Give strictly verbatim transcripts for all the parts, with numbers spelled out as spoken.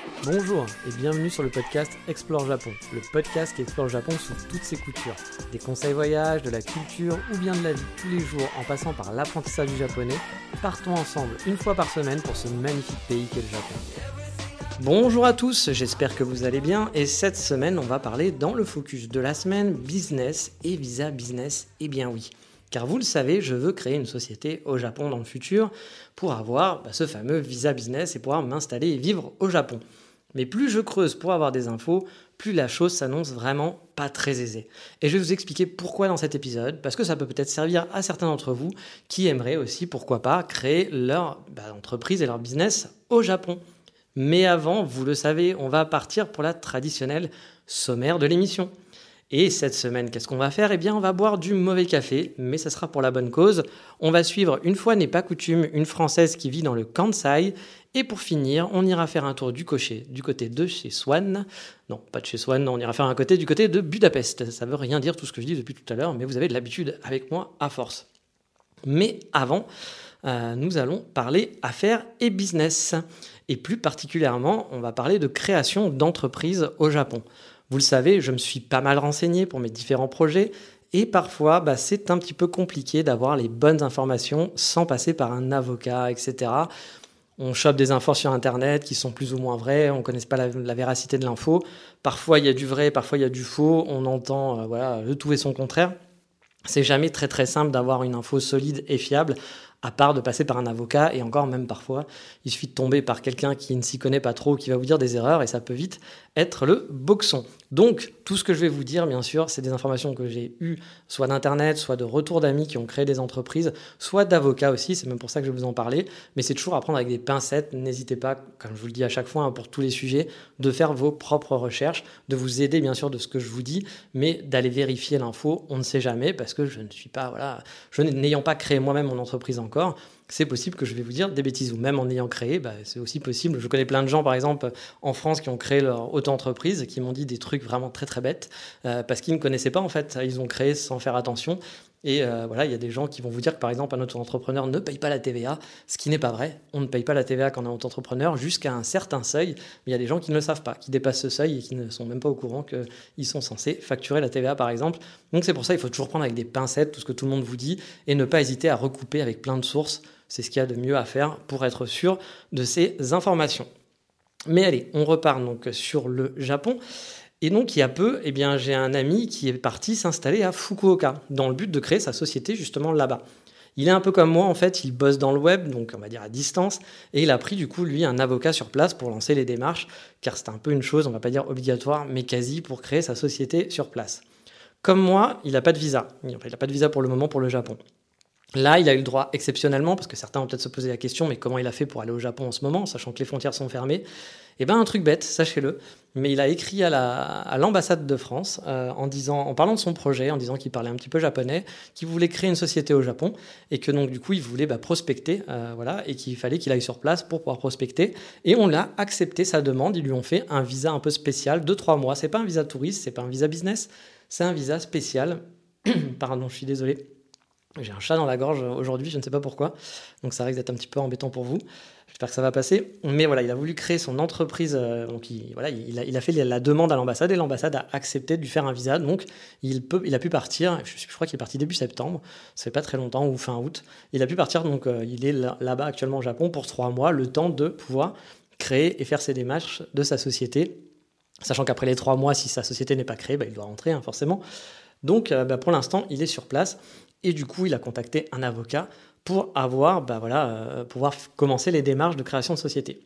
Bonjour et bienvenue sur le podcast Explore Japon, le podcast qui explore le Japon sous toutes ses coutures. Des conseils voyage, de la culture ou bien de la vie tous les jours en passant par l'apprentissage du japonais, partons ensemble une fois par semaine pour ce magnifique pays qu'est le Japon. Bonjour à tous, j'espère que vous allez bien et cette semaine on va parler dans le focus de la semaine business et visa business, et bien oui. Car vous le savez, je veux créer une société au Japon dans le futur pour avoir bah, ce fameux visa business et pouvoir m'installer et vivre au Japon. Mais plus je creuse pour avoir des infos, plus la chose s'annonce vraiment pas très aisée. Et je vais vous expliquer pourquoi dans cet épisode, parce que ça peut peut-être servir à certains d'entre vous qui aimeraient aussi, pourquoi pas, créer leur bah, entreprise et leur business au Japon. Mais avant, vous le savez, on va partir pour la traditionnelle sommaire de l'émission. Et cette semaine, qu'est-ce qu'on va faire ? Eh bien, on va boire du mauvais café, mais ça sera pour la bonne cause. On va suivre, une fois n'est pas coutume, une Française qui vit dans le Kansai. Et pour finir, on ira faire un tour du cocher, du côté de chez Swan. Non, pas de chez Swan, on ira faire un côté du côté de Budapest. Ça veut rien dire tout ce que je dis depuis tout à l'heure, mais vous avez de l'habitude avec moi à force. Mais avant, euh, nous allons parler affaires et business. Et plus particulièrement, on va parler de création d'entreprises au Japon. Vous le savez, je me suis pas mal renseigné pour mes différents projets et parfois, bah, c'est un petit peu compliqué d'avoir les bonnes informations sans passer par un avocat, et cetera. On chope des infos sur Internet qui sont plus ou moins vraies, on ne connaît pas la, la véracité de l'info. Parfois, il y a du vrai, parfois, il y a du faux. On entend euh, voilà, le tout et son contraire. C'est jamais très très simple d'avoir une info solide et fiable, à part de passer par un avocat, et encore même parfois, il suffit de tomber par quelqu'un qui ne s'y connaît pas trop, qui va vous dire des erreurs, et ça peut vite être le boxon. Donc, tout ce que je vais vous dire, bien sûr, c'est des informations que j'ai eues, soit d'Internet, soit de retours d'amis qui ont créé des entreprises, soit d'avocats aussi, c'est même pour ça que je vais vous en parler, mais c'est toujours à prendre avec des pincettes. N'hésitez pas, comme je vous le dis à chaque fois, hein, pour tous les sujets, de faire vos propres recherches, de vous aider, bien sûr, de ce que je vous dis, mais d'aller vérifier l'info, on ne sait jamais, parce que je ne suis pas, voilà, je n'ayant pas créé moi-même mon entreprise encore, c'est possible que je vais vous dire des bêtises, ou même en ayant créé, bah, c'est aussi possible. Je connais plein de gens, par exemple, en France, qui ont créé leur auto-entreprise, qui m'ont dit des trucs vraiment très très bêtes, euh, parce qu'ils ne connaissaient pas, en fait, ils ont créé sans faire attention. Et euh, voilà, il y a des gens qui vont vous dire que, par exemple, un auto-entrepreneur ne paye pas la T V A, ce qui n'est pas vrai. On ne paye pas la T V A quand on est auto-entrepreneur jusqu'à un certain seuil, mais il y a des gens qui ne le savent pas, qui dépassent ce seuil et qui ne sont même pas au courant qu'ils sont censés facturer la T V A, par exemple. Donc c'est pour ça qu'il faut toujours prendre avec des pincettes tout ce que tout le monde vous dit et ne pas hésiter à recouper avec plein de sources. C'est ce qu'il y a de mieux à faire pour être sûr de ces informations. Mais allez, on repart donc sur le Japon. Et donc, il y a peu, eh bien, j'ai un ami qui est parti s'installer à Fukuoka, dans le but de créer sa société justement là-bas. Il est un peu comme moi, en fait, il bosse dans le web, donc on va dire à distance, et il a pris du coup, lui, un avocat sur place pour lancer les démarches, car c'est un peu une chose, on va pas dire obligatoire, mais quasi pour créer sa société sur place. Comme moi, il n'a pas de visa. Enfin, il n'a pas de visa pour le moment pour le Japon. Là, il a eu le droit exceptionnellement, parce que certains vont peut-être se poser la question, mais comment il a fait pour aller au Japon en ce moment, sachant que les frontières sont fermées ? Eh bien, un truc bête, sachez-le, mais il a écrit à, la, à l'ambassade de France euh, en, disant, en parlant de son projet, en disant qu'il parlait un petit peu japonais, qu'il voulait créer une société au Japon, et que donc du coup, il voulait bah, prospecter, euh, voilà, et qu'il fallait qu'il aille sur place pour pouvoir prospecter. Et on l'a accepté sa demande, ils lui ont fait un visa un peu spécial de trois mois. C'est pas un visa touriste, c'est pas un visa business, c'est un visa spécial. Pardon, je suis désolé. J'ai un chat dans la gorge aujourd'hui, je ne sais pas pourquoi, donc ça risque d'être un petit peu embêtant pour vous. J'espère que ça va passer. Mais voilà, il a voulu créer son entreprise, euh, donc il, voilà, il, a, il a fait la demande à l'ambassade et l'ambassade a accepté de lui faire un visa. Donc il, peut, il a pu partir, je, je crois qu'il est parti début septembre, ça fait pas très longtemps, ou fin août. Il a pu partir, donc euh, il est là, là-bas actuellement au Japon pour trois mois, le temps de pouvoir créer et faire ses démarches de sa société. Sachant qu'après les trois mois, si sa société n'est pas créée, bah, il doit rentrer hein, forcément. Donc euh, bah, pour l'instant, il est sur place. Et du coup, il a contacté un avocat pour avoir, bah voilà, euh, pouvoir f- commencer les démarches de création de société.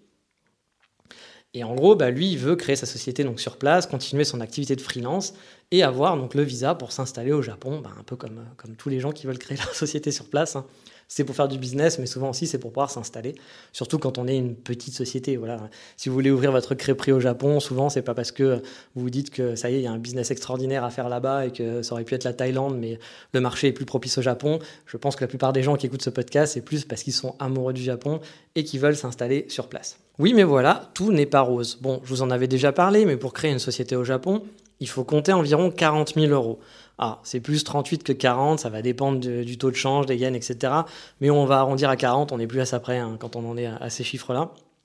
Et en gros, bah, lui, il veut créer sa société donc, sur place, continuer son activité de freelance et avoir donc, le visa pour s'installer au Japon, bah, un peu comme, comme tous les gens qui veulent créer leur société sur place. Hein. C'est pour faire du business, mais souvent aussi, c'est pour pouvoir s'installer. Surtout quand on est une petite société. Voilà. Si vous voulez ouvrir votre crêperie au Japon, souvent, c'est pas parce que vous vous dites que ça y est, il y a un business extraordinaire à faire là-bas et que ça aurait pu être la Thaïlande, mais le marché est plus propice au Japon. Je pense que la plupart des gens qui écoutent ce podcast, c'est plus parce qu'ils sont amoureux du Japon et qui veulent s'installer sur place. Oui, mais voilà, tout n'est pas rose. Bon, je vous en avais déjà parlé, mais pour créer une société au Japon, il faut compter environ quarante mille euros. Ah, c'est plus trente-huit que quarante, ça va dépendre de, du taux de change, des yens, et cetera. Mais on va arrondir à quarante, on n'est plus à ça près hein, quand on en est à, à ces chiffres-là.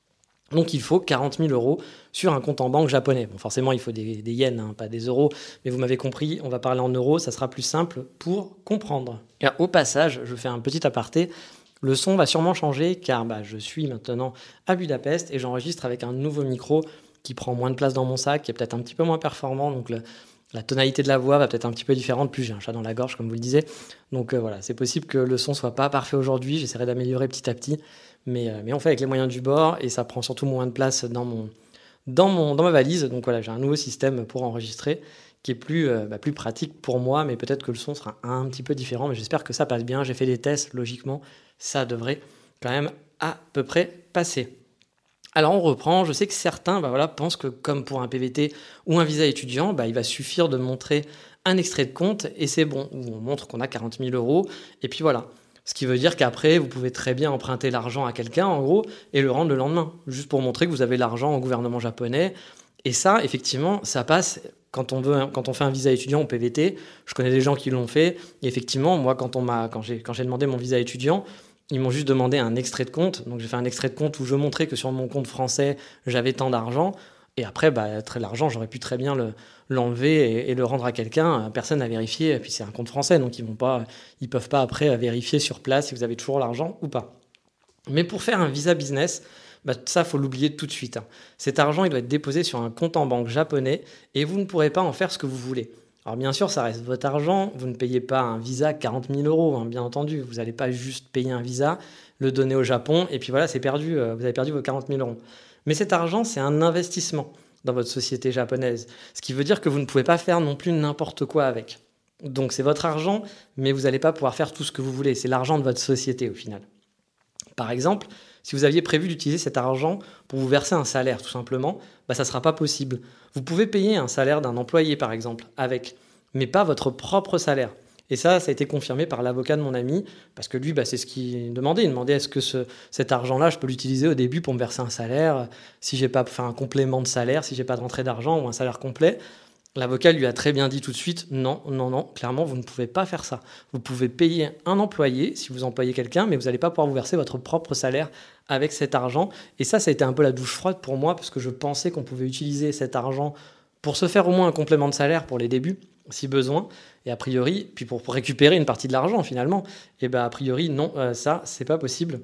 Donc il faut quarante mille euros sur un compte en banque japonais. Bon, forcément, il faut des, des yens, hein, pas des euros, mais vous m'avez compris, on va parler en euros, ça sera plus simple pour comprendre. Et au passage, je fais un petit aparté. Le son va sûrement changer car bah, je suis maintenant à Budapest et j'enregistre avec un nouveau micro qui prend moins de place dans mon sac, qui est peut-être un petit peu moins performant. Donc le, la tonalité de la voix va peut-être un petit peu différente. Plus j'ai un chat dans la gorge, comme vous le disiez. Donc euh, voilà, c'est possible que le son soit pas parfait aujourd'hui. J'essaierai d'améliorer petit à petit. Mais, euh, mais on fait avec les moyens du bord et ça prend surtout moins de place dans, mon, dans, mon, dans ma valise. Donc voilà, j'ai un nouveau système pour enregistrer qui est plus, euh, bah, plus pratique pour moi, mais peut-être que le son sera un petit peu différent. Mais j'espère que ça passe bien. J'ai fait des tests, logiquement. Ça devrait quand même à peu près passer. Alors on reprend, je sais que certains bah voilà, pensent que comme pour un P V T ou un visa étudiant, bah, il va suffire de montrer un extrait de compte et c'est bon, où on montre qu'on a quarante mille euros et puis voilà. Ce qui veut dire qu'après, vous pouvez très bien emprunter l'argent à quelqu'un en gros et le rendre le lendemain, juste pour montrer que vous avez l'argent au gouvernement japonais. Et ça, effectivement, ça passe quand on, veut, quand on fait un visa étudiant au P V T. Je connais des gens qui l'ont fait et effectivement, moi quand, on m'a, quand, j'ai, quand j'ai demandé mon visa étudiant, ils m'ont juste demandé un extrait de compte. Donc, j'ai fait un extrait de compte où je montrais que sur mon compte français, j'avais tant d'argent. Et après, bah, très, l'argent, j'aurais pu très bien le, l'enlever et, et le rendre à quelqu'un. Personne n'a vérifié. Et puis, c'est un compte français. Donc, ils ne peuvent pas après vérifier sur place si vous avez toujours l'argent ou pas. Mais pour faire un visa business, bah, ça, il faut l'oublier tout de suite. Hein. Cet argent, il doit être déposé sur un compte en banque japonais et vous ne pourrez pas en faire ce que vous voulez. Alors bien sûr, ça reste votre argent, vous ne payez pas un visa quarante mille euros, hein, bien entendu. Vous n'allez pas juste payer un visa, le donner au Japon, et puis voilà, c'est perdu, euh, vous avez perdu vos quarante mille euros. Mais cet argent, c'est un investissement dans votre société japonaise, ce qui veut dire que vous ne pouvez pas faire non plus n'importe quoi avec. Donc c'est votre argent, mais vous n'allez pas pouvoir faire tout ce que vous voulez, c'est l'argent de votre société au final. Par exemple, si vous aviez prévu d'utiliser cet argent pour vous verser un salaire, tout simplement, bah, ça ne sera pas possible. Vous pouvez payer un salaire d'un employé, par exemple, avec, mais pas votre propre salaire. Et ça, ça a été confirmé par l'avocat de mon ami, parce que lui, bah, c'est ce qu'il demandait. Il demandait est-ce que ce, cet argent-là, je peux l'utiliser au début pour me verser un salaire, si j'ai pas fait un complément de salaire, si j'ai pas de rentrée d'argent ou un salaire complet. L'avocat lui a très bien dit tout de suite, non, non, non, clairement, vous ne pouvez pas faire ça. Vous pouvez payer un employé si vous employez quelqu'un, mais vous n'allez pas pouvoir vous verser votre propre salaire avec cet argent. Et ça, ça a été un peu la douche froide pour moi, parce que je pensais qu'on pouvait utiliser cet argent pour se faire au moins un complément de salaire pour les débuts, si besoin. Et a priori, puis pour, pour récupérer une partie de l'argent finalement, et bien a priori, non, euh, ça, c'est pas possible.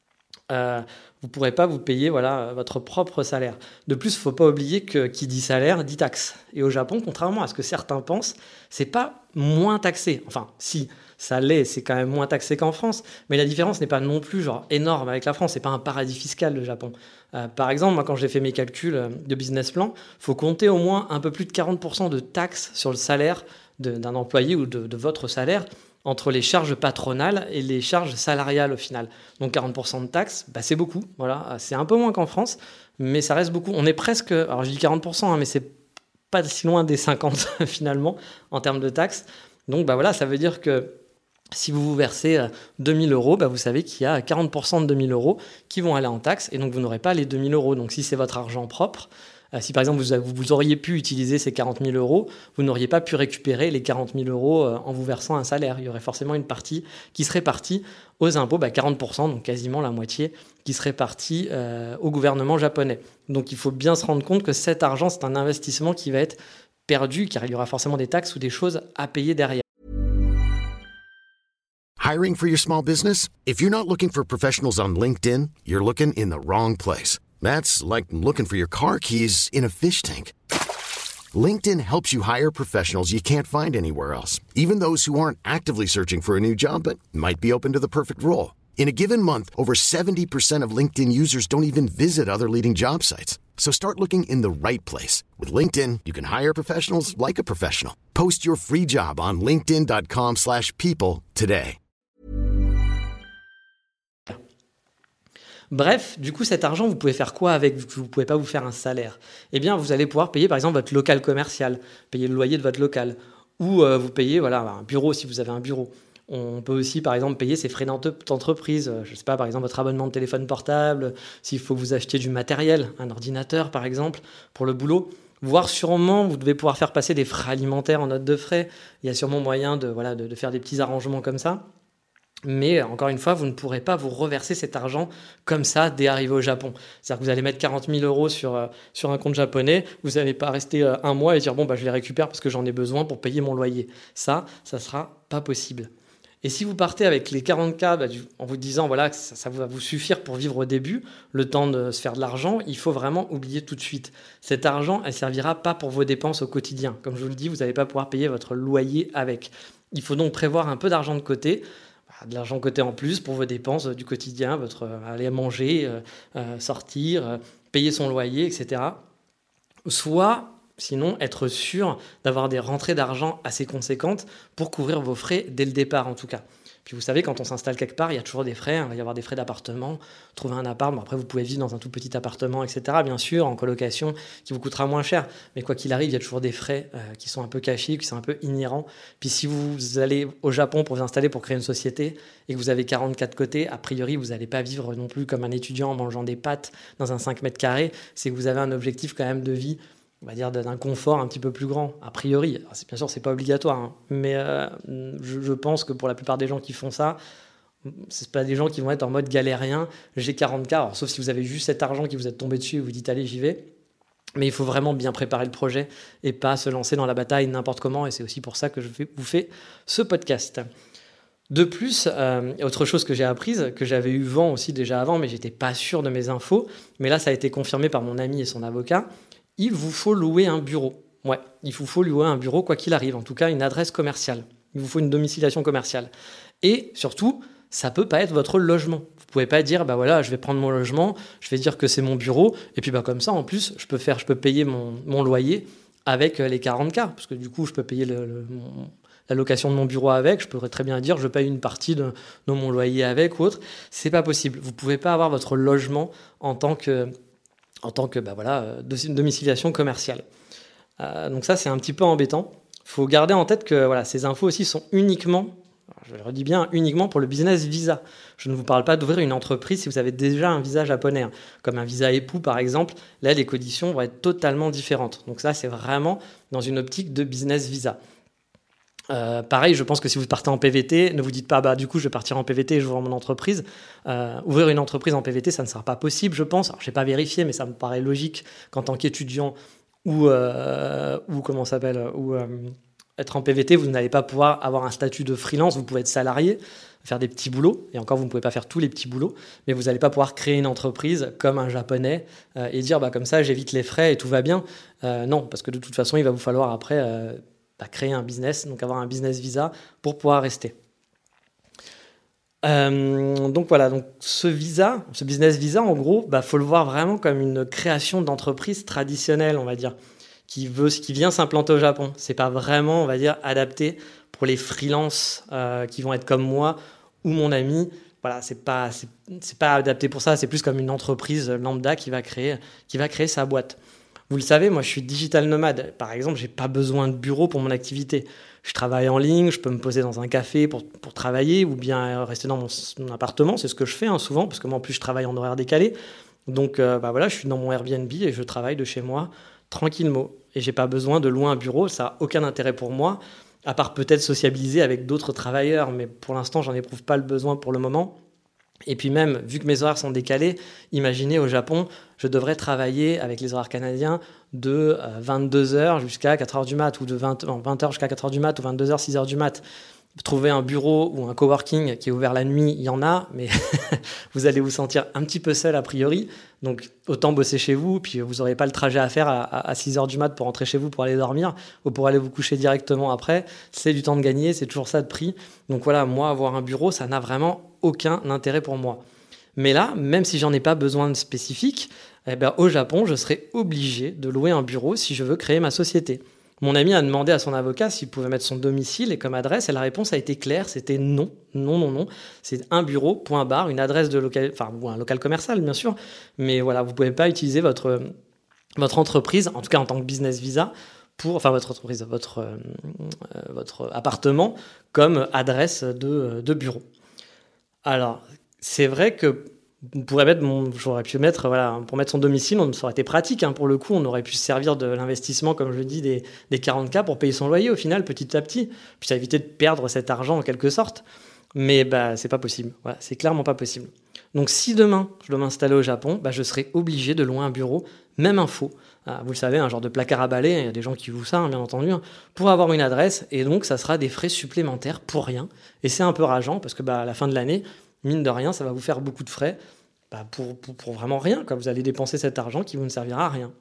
Euh, vous ne pourrez pas vous payer voilà, votre propre salaire. De plus, il ne faut pas oublier que qui dit salaire dit taxe. Et au Japon, contrairement à ce que certains pensent, ce n'est pas moins taxé. Enfin, si, ça l'est, c'est quand même moins taxé qu'en France, mais la différence n'est pas non plus genre, énorme avec la France. Ce n'est pas un paradis fiscal, le Japon. Euh, par exemple, moi, quand j'ai fait mes calculs de business plan, il faut compter au moins un peu plus de quarante pour cent de taxes sur le salaire de, d'un employé ou de, de votre salaire, entre les charges patronales et les charges salariales au final. Donc quarante pour cent de taxes, bah c'est beaucoup. Voilà. C'est un peu moins qu'en France, mais ça reste beaucoup. On est presque, alors je dis quarante pour cent, hein, mais c'est pas si loin des cinquante finalement en termes de taxes. Donc bah voilà, ça veut dire que si vous vous versez deux mille euros, bah vous savez qu'il y a quarante pour cent de deux mille euros qui vont aller en taxes et donc vous n'aurez pas les deux mille euros. Donc si c'est votre argent propre, si par exemple vous, vous auriez pu utiliser ces quarante mille euros, vous n'auriez pas pu récupérer les quarante mille euros en vous versant un salaire. Il y aurait forcément une partie qui serait partie aux impôts, bah quarante pour cent, donc quasiment la moitié, qui serait partie euh, au gouvernement japonais. Donc il faut bien se rendre compte que cet argent, c'est un investissement qui va être perdu, car il y aura forcément des taxes ou des choses à payer derrière. Hiring for your small business? If you're not looking for professionals on LinkedIn, you're looking in the wrong place. That's like looking for your car keys in a fish tank. LinkedIn helps you hire professionals you can't find anywhere else, even those who aren't actively searching for a new job but might be open to the perfect role. In a given month, over seventy percent of LinkedIn users don't even visit other leading job sites. So start looking in the right place. With LinkedIn, you can hire professionals like a professional. Post your free job on linkedin dot com slash people today. Bref, du coup, cet argent, vous pouvez faire quoi avec, vu que vous ne pouvez pas vous faire un salaire? Eh bien, vous allez pouvoir payer, par exemple, votre local commercial, payer le loyer de votre local, ou euh, vous payez voilà, un bureau si vous avez un bureau. On peut aussi, par exemple, payer ses frais d'entreprise. Je ne sais pas, par exemple, votre abonnement de téléphone portable, s'il faut que vous achetiez du matériel, un ordinateur, par exemple, pour le boulot. Voire sûrement, vous devez pouvoir faire passer des frais alimentaires en note de frais. Il y a sûrement moyen de, voilà, de, de faire des petits arrangements comme ça. Mais encore une fois, vous ne pourrez pas vous reverser cet argent comme ça dès arrivé au Japon. C'est-à-dire que vous allez mettre quarante mille euros sur, euh, sur un compte japonais, vous n'allez pas rester euh, un mois et dire bon, bah, je les récupère parce que j'en ai besoin pour payer mon loyer. Ça, ça ne sera pas possible. Et si vous partez avec les quarante K bah, du, en vous disant voilà, que ça, ça va vous suffire pour vivre au début, le temps de se faire de l'argent, il faut vraiment oublier tout de suite. Cet argent, elle ne servira pas pour vos dépenses au quotidien. Comme je vous le dis, vous n'allez pas pouvoir payer votre loyer avec. Il faut donc prévoir un peu d'argent de côté, de l'argent de côté en plus pour vos dépenses du quotidien, votre euh, aller manger, euh, euh, sortir, euh, payer son loyer, et cetera. Soit, sinon, être sûr d'avoir des rentrées d'argent assez conséquentes pour couvrir vos frais dès le départ, en tout cas. Puis vous savez, quand on s'installe quelque part, il y a toujours des frais. Il va y avoir des frais d'appartement, trouver un appart. Bon, après, vous pouvez vivre dans un tout petit appartement, et cetera. Bien sûr, en colocation, qui vous coûtera moins cher. Mais quoi qu'il arrive, il y a toujours des frais euh, qui sont un peu cachés, qui sont un peu inhérents. Puis si vous allez au Japon pour vous installer, pour créer une société, et que vous avez quarante-quatre côtés, a priori, vous n'allez pas vivre non plus comme un étudiant en mangeant des pâtes dans un cinq mètres carrés. C'est que vous avez un objectif quand même de vie, on va dire d'un confort un petit peu plus grand, a priori. Alors, bien sûr, c'est pas obligatoire, hein, mais euh, je, je pense que pour la plupart des gens qui font ça, c'est pas des gens qui vont être en mode galérien, j'ai quarante K, alors, sauf si vous avez juste cet argent qui vous est tombé dessus et vous dites allez, j'y vais. Mais il faut vraiment bien préparer le projet et pas se lancer dans la bataille n'importe comment, et c'est aussi pour ça que je vous fais ce podcast. De plus, euh, autre chose que j'ai apprise, que j'avais eu vent aussi déjà avant, mais j'étais pas sûr de mes infos, mais là ça a été confirmé par mon ami et son avocat, il vous faut louer un bureau. Ouais, il vous faut louer un bureau quoi qu'il arrive, en tout cas une adresse commerciale. Il vous faut une domiciliation commerciale. Et surtout, ça peut pas être votre logement. Vous pouvez pas dire, bah voilà, je vais prendre mon logement, je vais dire que c'est mon bureau, et puis bah comme ça, en plus, je peux faire, je peux payer mon, mon loyer avec les quarante K, parce que du coup, je peux payer le, le, mon, la location de mon bureau avec, je pourrais très bien dire, je paye une partie de, de mon loyer avec ou autre. C'est pas possible. Vous pouvez pas avoir votre logement en tant que en tant que bah voilà, domiciliation commerciale. Euh, donc ça, c'est un petit peu embêtant. Il faut garder en tête que voilà, ces infos aussi sont uniquement, je le redis bien, uniquement pour le business visa. Je ne vous parle pas d'ouvrir une entreprise si vous avez déjà un visa japonais, hein, comme un visa époux par exemple. Là, les conditions vont être totalement différentes. Donc ça, c'est vraiment dans une optique de business visa. Euh, pareil, je pense que si vous partez en P V T, ne vous dites pas bah du coup je vais partir en P V T et je ouvre mon entreprise. Euh, ouvrir une entreprise en P V T, ça ne sera pas possible, je pense. Alors, je n'ai pas vérifié, mais ça me paraît logique qu'en tant qu'étudiant ou euh, ou comment ça s'appelle ou euh, être en P V T, vous n'allez pas pouvoir avoir un statut de freelance. Vous pouvez être salarié, faire des petits boulots, et encore vous ne pouvez pas faire tous les petits boulots, mais vous n'allez pas pouvoir créer une entreprise comme un japonais euh, et dire bah comme ça j'évite les frais et tout va bien. Euh, non, parce que de toute façon il va vous falloir après euh, à créer un business, donc avoir un business visa pour pouvoir rester. Euh, donc voilà, donc ce visa, ce business visa, en gros, bah, faut le voir vraiment comme une création d'entreprise traditionnelle, on va dire, qui veut, qui vient s'implanter au Japon. C'est pas vraiment, on va dire, adapté pour les freelances euh, qui vont être comme moi ou mon ami. Voilà, c'est pas, c'est, c'est pas adapté pour ça. C'est plus comme une entreprise lambda qui va créer, qui va créer sa boîte. Vous le savez, moi je suis digital nomade. Par exemple, j'ai pas besoin de bureau pour mon activité. Je travaille en ligne, je peux me poser dans un café pour, pour travailler ou bien rester dans mon, mon appartement. C'est ce que je fais hein, souvent parce que moi en plus je travaille en horaire décalé. Donc euh, bah voilà, je suis dans mon Airbnb et je travaille de chez moi tranquillement. Et j'ai pas besoin de louer un bureau, ça n'a aucun intérêt pour moi, à part peut-être sociabiliser avec d'autres travailleurs. Mais pour l'instant, j'en éprouve pas le besoin pour le moment. Et puis même, vu que mes horaires sont décalés, imaginez au Japon, je devrais travailler avec les horaires canadiens de vingt-deux heures jusqu'à quatre heures du mat, ou de vingt heures jusqu'à quatre heures du mat, ou vingt-deux heures, six heures du mat. Trouver un bureau ou un coworking qui est ouvert la nuit, il y en a, mais vous allez vous sentir un petit peu seul a priori. Donc autant bosser chez vous, puis vous n'aurez pas le trajet à faire à, à six heures du mat pour rentrer chez vous pour aller dormir, ou pour aller vous coucher directement après. C'est du temps de gagner, c'est toujours ça de prix. Donc voilà, moi, avoir un bureau, ça n'a vraiment aucun intérêt pour moi. Mais là, même si j'en ai pas besoin de spécifique, eh ben, au Japon, je serai obligé de louer un bureau si je veux créer ma société. Mon ami a demandé à son avocat s'il pouvait mettre son domicile et comme adresse, et la réponse a été claire, c'était non, non, non, non. C'est un bureau, point barre, une adresse de local, enfin, ou un local commercial, bien sûr, mais voilà, vous pouvez pas utiliser votre, votre entreprise, en tout cas en tant que business visa, pour, enfin votre entreprise, votre, euh, votre appartement comme adresse de, de bureau. Alors, c'est vrai que vous pourrez mettre mon, j'aurais pu mettre, voilà, pour mettre son domicile, on, ça aurait été pratique, hein, pour le coup, on aurait pu se servir de l'investissement, comme je le dis, des, des quarante K pour payer son loyer au final, petit à petit, puis ça a évité de perdre cet argent en quelque sorte. Mais bah, c'est pas possible. Voilà, c'est clairement pas possible. Donc si demain, je dois m'installer au Japon, bah, je serai obligé de louer un bureau, même un faux. Ah, vous le savez, un genre de placard à balai, il y a des gens qui louent ça, hein, bien entendu, hein, pour avoir une adresse. Et donc, ça sera des frais supplémentaires pour rien. Et c'est un peu rageant parce que bah, à la fin de l'année, mine de rien, ça va vous faire beaucoup de frais bah, pour, pour, pour vraiment rien, quoi. Vous allez dépenser cet argent qui vous ne servira à rien.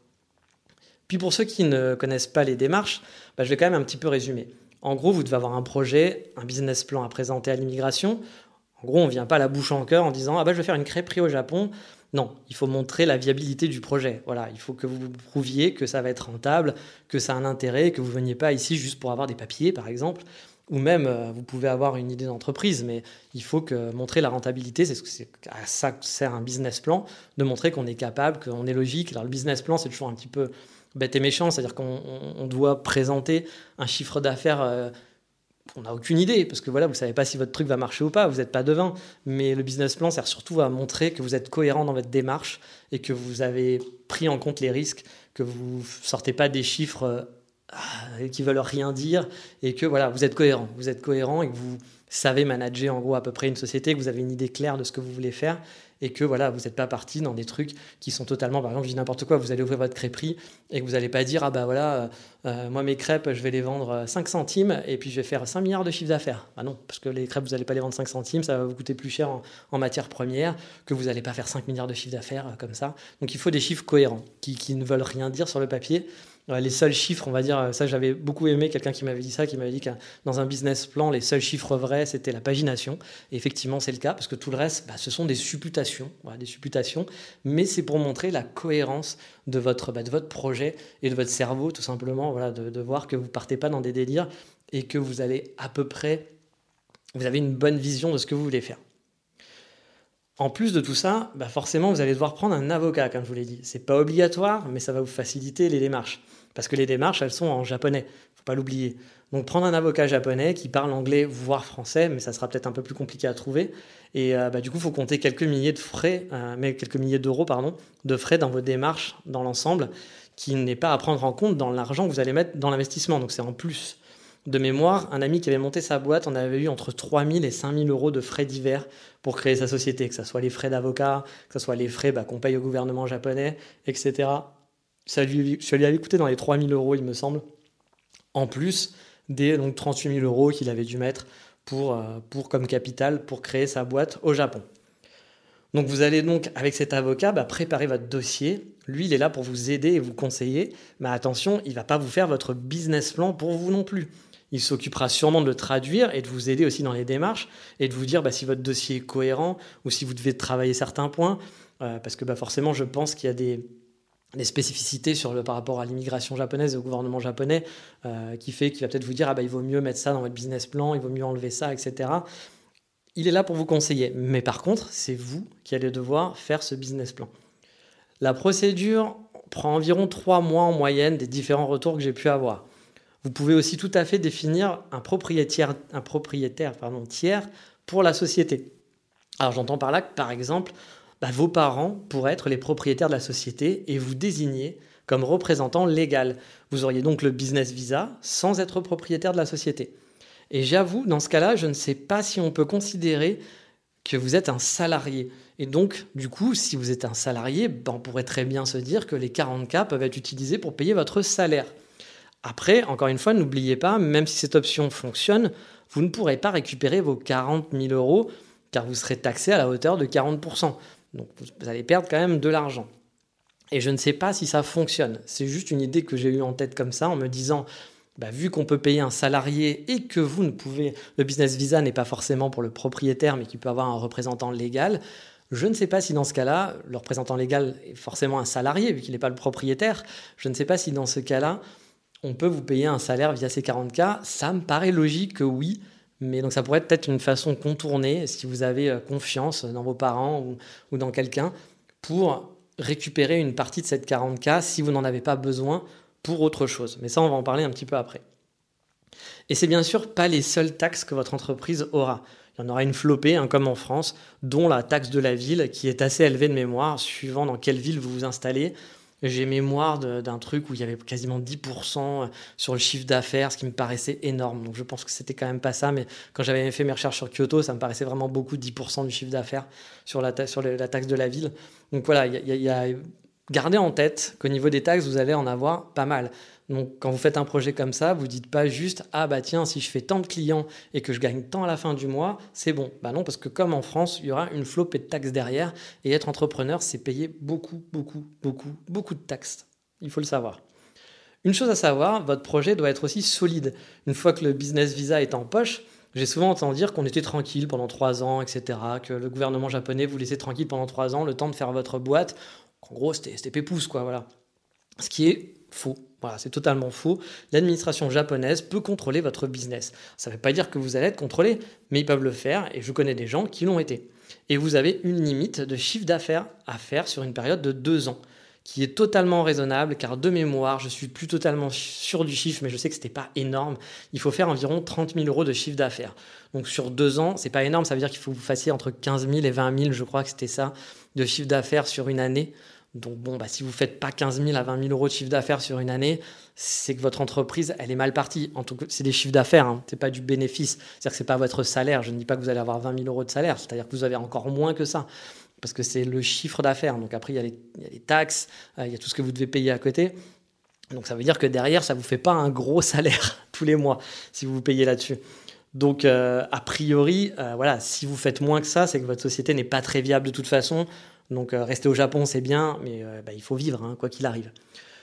Puis pour ceux qui ne connaissent pas les démarches, bah, je vais quand même un petit peu résumer. En gros, vous devez avoir un projet, un business plan à présenter à l'immigration. En gros, on ne vient pas la bouche en cœur en disant « Ah bah, je vais faire une crêperie au Japon ». Non, il faut montrer la viabilité du projet. Voilà, il faut que vous prouviez que ça va être rentable, que ça a un intérêt, que vous ne veniez pas ici juste pour avoir des papiers, par exemple. Ou même, euh, vous pouvez avoir une idée d'entreprise, mais il faut que montrer la rentabilité. C'est, c'est à ça que sert un business plan, de montrer qu'on est capable, qu'on est logique. Alors, le business plan, c'est toujours un petit peu bête et méchant, c'est-à-dire qu'on on doit présenter un chiffre d'affaires... Euh, on n'a aucune idée, parce que voilà, vous ne savez pas si votre truc va marcher ou pas, vous n'êtes pas devin. Mais le business plan sert surtout à montrer que vous êtes cohérent dans votre démarche et que vous avez pris en compte les risques, que vous ne sortez pas des chiffres euh, qui ne veulent rien dire et que voilà, vous êtes cohérent. Vous êtes cohérent et que vous savez manager en gros à peu près une société, que vous avez une idée claire de ce que vous voulez faire et que voilà, vous n'êtes pas parti dans des trucs qui sont totalement, par exemple, je dis n'importe quoi, vous allez ouvrir votre crêperie et que vous n'allez pas dire, ah bah voilà, euh, moi mes crêpes, je vais les vendre cinq centimes et puis je vais faire cinq milliards de chiffre d'affaires. Ah non, parce que les crêpes, vous n'allez pas les vendre cinq centimes, ça va vous coûter plus cher en, en matière première, que vous n'allez pas faire cinq milliards de chiffre d'affaires euh, comme ça. Donc il faut des chiffres cohérents, qui, qui ne veulent rien dire sur le papier. Les seuls chiffres, on va dire, ça j'avais beaucoup aimé, quelqu'un qui m'avait dit ça, qui m'avait dit que dans un business plan, les seuls chiffres vrais, c'était la pagination. Et effectivement, c'est le cas, parce que tout le reste, bah, ce sont des supputations, voilà, des supputations, mais c'est pour montrer la cohérence de votre, bah, de votre projet et de votre cerveau, tout simplement, voilà, de, de voir que vous ne partez pas dans des délires et que vous allez à peu près, vous avez une bonne vision de ce que vous voulez faire. En plus de tout ça, bah forcément, vous allez devoir prendre un avocat, comme je vous l'ai dit. Ce n'est pas obligatoire, mais ça va vous faciliter les démarches. Parce que les démarches, elles sont en japonais. Il ne faut pas l'oublier. Donc, prendre un avocat japonais qui parle anglais, voire français, mais ça sera peut-être un peu plus compliqué à trouver. Et euh, bah, du coup, il faut compter quelques milliers de frais, euh, mais quelques milliers d'euros, pardon, de frais dans vos démarches, dans l'ensemble, qui n'est pas à prendre en compte dans l'argent que vous allez mettre dans l'investissement. Donc, c'est en plus. De mémoire, un ami qui avait monté sa boîte, on avait eu entre trois mille et cinq mille euros de frais divers pour créer sa société, que ce soit les frais d'avocat, que ce soit les frais bah, qu'on paye au gouvernement japonais, et cetera. Ça lui, ça lui avait coûté dans les trois mille euros, il me semble, en plus des donc, trente-huit mille euros qu'il avait dû mettre pour, euh, pour, comme capital pour créer sa boîte au Japon. Donc vous allez donc, avec cet avocat, bah, préparer votre dossier. Lui, il est là pour vous aider et vous conseiller. Mais attention, il ne va pas vous faire votre business plan pour vous non plus. Il s'occupera sûrement de le traduire et de vous aider aussi dans les démarches et de vous dire bah, si votre dossier est cohérent ou si vous devez travailler certains points. Euh, parce que bah, forcément, je pense qu'il y a des, des spécificités sur le, par rapport à l'immigration japonaise et au gouvernement japonais euh, qui fait qu'il va peut-être vous dire ah, bah, il vaut mieux mettre ça dans votre business plan, il vaut mieux enlever ça, et cetera. Il est là pour vous conseiller. Mais par contre, c'est vous qui allez devoir faire ce business plan. La procédure prend environ trois mois en moyenne des différents retours que j'ai pu avoir. Vous pouvez aussi tout à fait définir un propriétaire, un propriétaire pardon, tiers pour la société. Alors j'entends par là que, par exemple, bah, vos parents pourraient être les propriétaires de la société et vous désigner comme représentant légal. Vous auriez donc le business visa sans être propriétaire de la société. Et j'avoue, dans ce cas-là, je ne sais pas si on peut considérer que vous êtes un salarié. Et donc, du coup, si vous êtes un salarié, bah, on pourrait très bien se dire que les quarante K peuvent être utilisés pour payer votre salaire. Après, encore une fois, n'oubliez pas, même si cette option fonctionne, vous ne pourrez pas récupérer vos quarante mille euros car vous serez taxé à la hauteur de quarante pour cent. Donc, vous allez perdre quand même de l'argent. Et je ne sais pas si ça fonctionne. C'est juste une idée que j'ai eue en tête comme ça en me disant, bah, vu qu'on peut payer un salarié et que vous ne pouvez... Le business visa n'est pas forcément pour le propriétaire, mais qu'il peut avoir un représentant légal. Je ne sais pas si dans ce cas-là, le représentant légal est forcément un salarié, vu qu'il n'est pas le propriétaire. Je ne sais pas si dans ce cas-là, on peut vous payer un salaire via ces quarante K. Ça me paraît logique que oui, mais donc ça pourrait être peut-être une façon contournée, si vous avez confiance dans vos parents ou, ou dans quelqu'un, pour récupérer une partie de cette quarante K si vous n'en avez pas besoin pour autre chose. Mais ça, on va en parler un petit peu après. Et c'est bien sûr pas les seules taxes que votre entreprise aura. Il y en aura une flopée, hein, comme en France, dont la taxe de la ville, qui est assez élevée de mémoire, suivant dans quelle ville vous vous installez. J'ai mémoire de, d'un truc où il y avait quasiment dix pour cent sur le chiffre d'affaires, ce qui me paraissait énorme. Donc je pense que c'était quand même pas ça, mais quand j'avais fait mes recherches sur Kyoto, ça me paraissait vraiment beaucoup, dix pour cent du chiffre d'affaires sur la, ta- sur le- la taxe de la ville. Donc voilà, il y a, il y a- gardez en tête qu'au niveau des taxes, vous allez en avoir pas mal. Donc quand vous faites un projet comme ça, vous dites pas juste « Ah bah tiens, si je fais tant de clients et que je gagne tant à la fin du mois, c'est bon ». Bah non, parce que comme en France, il y aura une flopée de taxes derrière. Et être entrepreneur, c'est payer beaucoup, beaucoup, beaucoup, beaucoup de taxes. Il faut le savoir. Une chose à savoir, votre projet doit être aussi solide. Une fois que le business visa est en poche, j'ai souvent entendu dire qu'on était tranquille pendant trois ans, et cetera, que le gouvernement japonais vous laissait tranquille pendant trois ans, le temps de faire votre boîte. En gros, c'était, c'était pépouze, quoi, voilà. Ce qui est faux. Voilà, c'est totalement faux. L'administration japonaise peut contrôler votre business. Ça ne veut pas dire que vous allez être contrôlé, mais ils peuvent le faire et je connais des gens qui l'ont été. Et vous avez une limite de chiffre d'affaires à faire sur une période de deux ans, qui est totalement raisonnable car de mémoire, je suis plus totalement sûr du chiffre, mais je sais que ce n'était pas énorme. Il faut faire environ trente mille euros de chiffre d'affaires. Donc sur deux ans, ce n'est pas énorme, ça veut dire qu'il faut que vous fassiez entre quinze mille et vingt mille, je crois que c'était ça, de chiffre d'affaires sur une année. Donc bon, bah, si vous ne faites pas quinze mille à vingt mille euros de chiffre d'affaires sur une année, c'est que votre entreprise, elle est mal partie. En tout cas, c'est des chiffres d'affaires, hein, ce n'est pas du bénéfice. C'est-à-dire que ce n'est pas votre salaire. Je ne dis pas que vous allez avoir vingt mille euros de salaire, c'est-à-dire que vous avez encore moins que ça, parce que c'est le chiffre d'affaires. Donc après, il y a les, il y a les taxes, euh, il y a tout ce que vous devez payer à côté. Donc ça veut dire que derrière, ça ne vous fait pas un gros salaire tous les mois, si vous vous payez là-dessus. Donc, euh, a priori, euh, voilà, si vous faites moins que ça, c'est que votre société n'est pas très viable de toute façon. Donc, euh, rester au Japon, c'est bien, mais euh, bah, il faut vivre, hein, quoi qu'il arrive.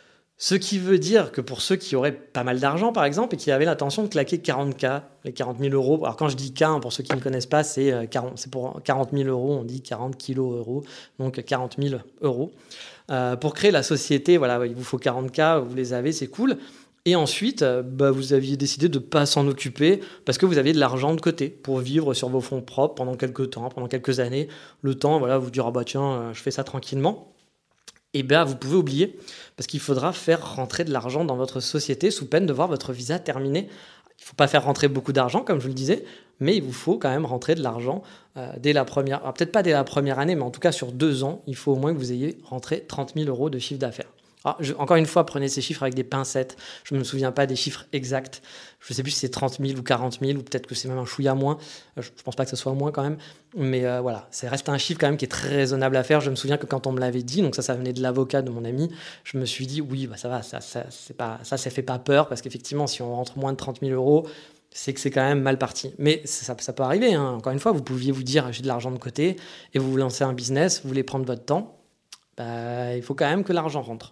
Ce qui veut dire que pour ceux qui auraient pas mal d'argent, par exemple, et qui avaient l'intention de claquer quarante K, les quarante mille euros, alors quand je dis K, hein, pour ceux qui ne connaissent pas, c'est, euh, quarante, c'est pour quarante mille euros, on dit quarante kilos euros, donc quarante mille euros. Euh, pour créer la société, voilà, il vous faut quarante K, vous les avez, c'est cool. Et ensuite, bah, vous aviez décidé de ne pas s'en occuper parce que vous aviez de l'argent de côté pour vivre sur vos fonds propres pendant quelques temps, pendant quelques années. Le temps, voilà, vous dire, ah bah tiens, je fais ça tranquillement. Et bien, vous pouvez oublier parce qu'il faudra faire rentrer de l'argent dans votre société sous peine de voir votre visa terminé. Il ne faut pas faire rentrer beaucoup d'argent, comme je vous le disais, mais il vous faut quand même rentrer de l'argent euh, dès la première, alors peut-être pas dès la première année, mais en tout cas sur deux ans, il faut au moins que vous ayez rentré trente mille euros de chiffre d'affaires. Alors, je, encore une fois, prenez ces chiffres avec des pincettes. Je ne me souviens pas des chiffres exacts. Je ne sais plus si c'est trente mille ou quarante mille, ou peut-être que c'est même un chouïa moins. Je ne pense pas que ce soit moins quand même. Mais euh, voilà, ça reste un chiffre quand même qui est très raisonnable à faire. Je me souviens que quand on me l'avait dit, donc ça, ça venait de l'avocat de mon ami, je me suis dit, oui, bah, ça va, ça ça c'est pas, ça ne fait pas peur, parce qu'effectivement, si on rentre moins de trente mille euros, c'est que c'est quand même mal parti. Mais ça, ça peut arriver, hein. Encore une fois, vous pouviez vous dire, j'ai de l'argent de côté, et vous vous lancez un business, vous voulez prendre votre temps, bah, il faut quand même que l'argent rentre.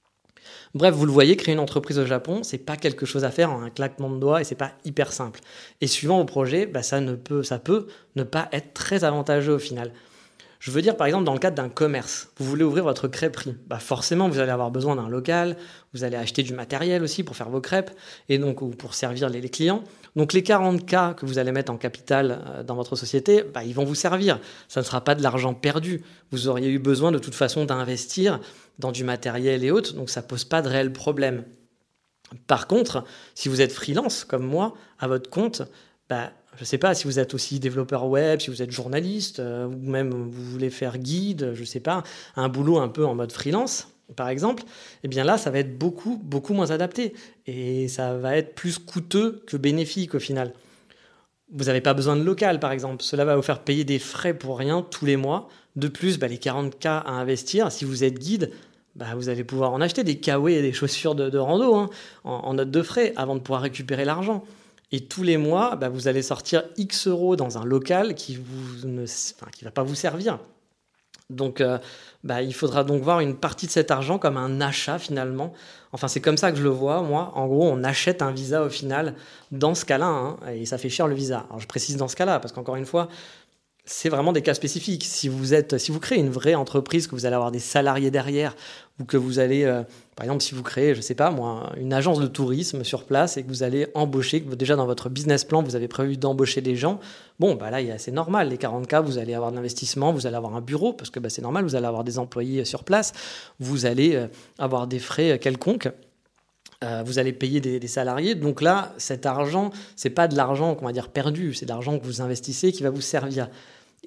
Bref, vous le voyez, créer une entreprise au Japon, c'est pas quelque chose à faire en un claquement de doigts et c'est pas hyper simple. Et suivant vos projets, bah ça, ne peut, ça peut ne pas être très avantageux au final. Je veux dire, par exemple, dans le cadre d'un commerce, vous voulez ouvrir votre crêperie, bah forcément, vous allez avoir besoin d'un local, vous allez acheter du matériel aussi pour faire vos crêpes, et donc ou pour servir les, les clients. Donc les quarante K que vous allez mettre en capital euh, dans votre société, bah, ils vont vous servir. Ça ne sera pas de l'argent perdu. Vous auriez eu besoin de toute façon d'investir dans du matériel et autres, donc ça ne pose pas de réel problème. Par contre, si vous êtes freelance comme moi, à votre compte, bah, je ne sais pas si vous êtes aussi développeur web, si vous êtes journaliste, euh, ou même vous voulez faire guide, je ne sais pas, un boulot un peu en mode freelance, par exemple, eh bien là, ça va être beaucoup, beaucoup moins adapté. Et ça va être plus coûteux que bénéfique au final. Vous n'avez pas besoin de local, par exemple. Cela va vous faire payer des frais pour rien tous les mois. De plus, bah, les quarante K à investir, si vous êtes guide, bah, vous allez pouvoir en acheter des K W et des chaussures de, de rando hein, en, en note de frais avant de pouvoir récupérer l'argent. Et tous les mois, bah, vous allez sortir X euros dans un local qui ne ne, enfin, qui va pas vous servir. Donc, euh, bah, il faudra donc voir une partie de cet argent comme un achat finalement. Enfin, c'est comme ça que je le vois, moi. En gros, on achète un visa au final dans ce cas-là, hein, et ça fait cher le visa. Alors, je précise dans ce cas-là, parce qu'encore une fois, c'est vraiment des cas spécifiques. Si vous êtes, si vous créez une vraie entreprise, que vous allez avoir des salariés derrière, ou que vous allez, euh, par exemple, si vous créez, je sais pas moi, une agence de tourisme sur place et que vous allez embaucher, que déjà dans votre business plan, vous avez prévu d'embaucher des gens, bon, bah là, c'est normal. Les quarante K, vous allez avoir de l'investissement, vous allez avoir un bureau, parce que bah, c'est normal, vous allez avoir des employés sur place, vous allez euh, avoir des frais quelconques. Euh, vous allez payer des, des salariés. Donc là, cet argent, c'est pas de l'argent qu'on va dire perdu, c'est de l'argent que vous investissez qui va vous servir.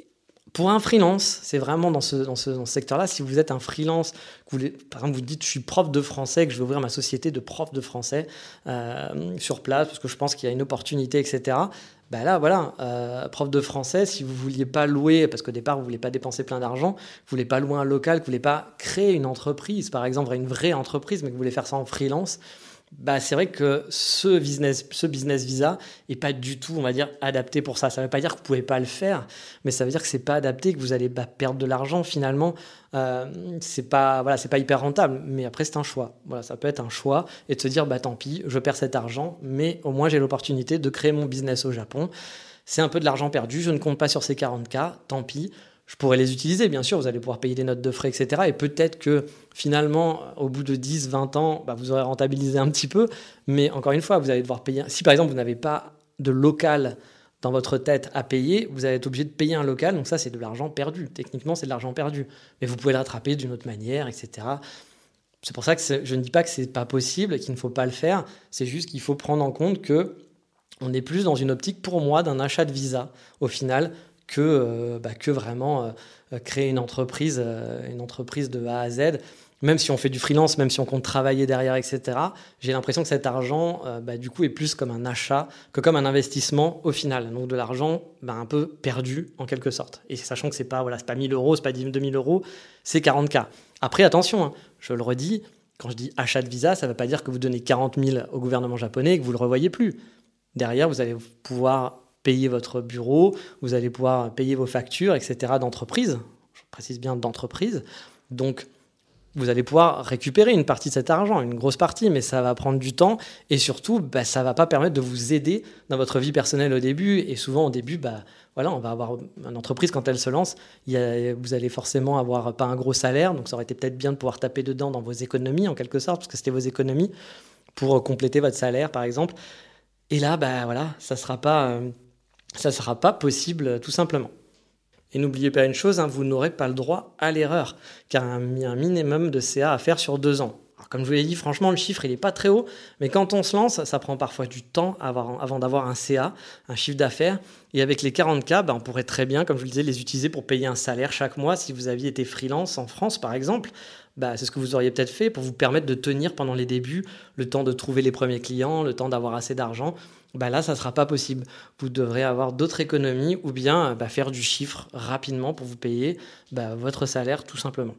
Pour un freelance, c'est vraiment dans ce, dans ce, dans ce secteur-là. Si vous êtes un freelance, que vous voulez, par exemple, vous dites « je suis prof de français, que je vais ouvrir ma société de prof de français euh, sur place, parce que je pense qu'il y a une opportunité, et cetera » Ben là, voilà, euh, prof de français, si vous ne vouliez pas louer, parce qu'au départ, vous ne voulez pas dépenser plein d'argent, vous ne voulez pas louer un local, que vous ne voulez pas créer une entreprise, par exemple, une vraie entreprise, mais que vous voulez faire ça en freelance, bah, c'est vrai que ce business, ce business visa n'est pas du tout, on va dire, adapté pour ça. Ça ne veut pas dire que vous ne pouvez pas le faire, mais ça veut dire que ce n'est pas adapté, que vous allez bah, perdre de l'argent finalement. Euh, ce n'est pas, voilà, c'est pas hyper rentable, mais après, c'est un choix. Voilà, ça peut être un choix et de se dire, bah, tant pis, je perds cet argent, mais au moins, j'ai l'opportunité de créer mon business au Japon. C'est un peu de l'argent perdu, je ne compte pas sur ces quarante K, tant pis. Je pourrais les utiliser, bien sûr, vous allez pouvoir payer des notes de frais, et cetera. Et peut-être que finalement, au bout de dix, vingt ans, bah, vous aurez rentabilisé un petit peu. Mais encore une fois, vous allez devoir payer. Si par exemple, vous n'avez pas de local dans votre tête à payer, vous allez être obligé de payer un local. Donc ça, c'est de l'argent perdu. Techniquement, c'est de l'argent perdu. Mais vous pouvez le rattraper d'une autre manière, et cetera. C'est pour ça que je ne dis pas que ce n'est pas possible, qu'il ne faut pas le faire. C'est juste qu'il faut prendre en compte qu'on est plus dans une optique, pour moi, d'un achat de visa, au final, que, euh, bah, que vraiment euh, créer une entreprise, euh, une entreprise de A à Z. Même si on fait du freelance, même si on compte travailler derrière, et cetera, j'ai l'impression que cet argent, euh, bah, du coup, est plus comme un achat que comme un investissement au final. Donc de l'argent bah, un peu perdu en quelque sorte. Et sachant que ce n'est pas, voilà, c'est pas mille euros, ce n'est pas deux mille euros, c'est quarante K. Après, attention, hein, je le redis, quand je dis achat de visa, ça ne veut pas dire que vous donnez quarante mille au gouvernement japonais et que vous ne le revoyez plus. Derrière, vous allez pouvoir payer votre bureau, vous allez pouvoir payer vos factures, et cetera d'entreprise. Je précise bien d'entreprise. Donc, vous allez pouvoir récupérer une partie de cet argent, une grosse partie, mais ça va prendre du temps et surtout, bah, ça ne va pas permettre de vous aider dans votre vie personnelle au début. Et souvent, au début, bah, voilà, on va avoir une entreprise, quand elle se lance, il y a, vous allez forcément avoir pas un gros salaire, donc ça aurait été peut-être bien de pouvoir taper dedans dans vos économies, en quelque sorte, parce que c'était vos économies, pour compléter votre salaire, par exemple. Et là, bah, voilà, ça ne sera pas... Euh, ça ne sera pas possible tout simplement. Et n'oubliez pas une chose, hein, vous n'aurez pas le droit à l'erreur, car il y a un minimum de C A à faire sur deux ans. Alors, comme je vous l'ai dit, franchement, le chiffre il n'est pas très haut, mais quand on se lance, ça prend parfois du temps avoir, avant d'avoir un C A, un chiffre d'affaires. Et avec les quarante K, bah, on pourrait très bien, comme je vous le disais, les utiliser pour payer un salaire chaque mois. Si vous aviez été freelance en France, par exemple, bah, c'est ce que vous auriez peut-être fait pour vous permettre de tenir pendant les débuts, le temps de trouver les premiers clients, le temps d'avoir assez d'argent. Bah là, ça ne sera pas possible. Vous devrez avoir d'autres économies ou bien bah, faire du chiffre rapidement pour vous payer bah, votre salaire tout simplement.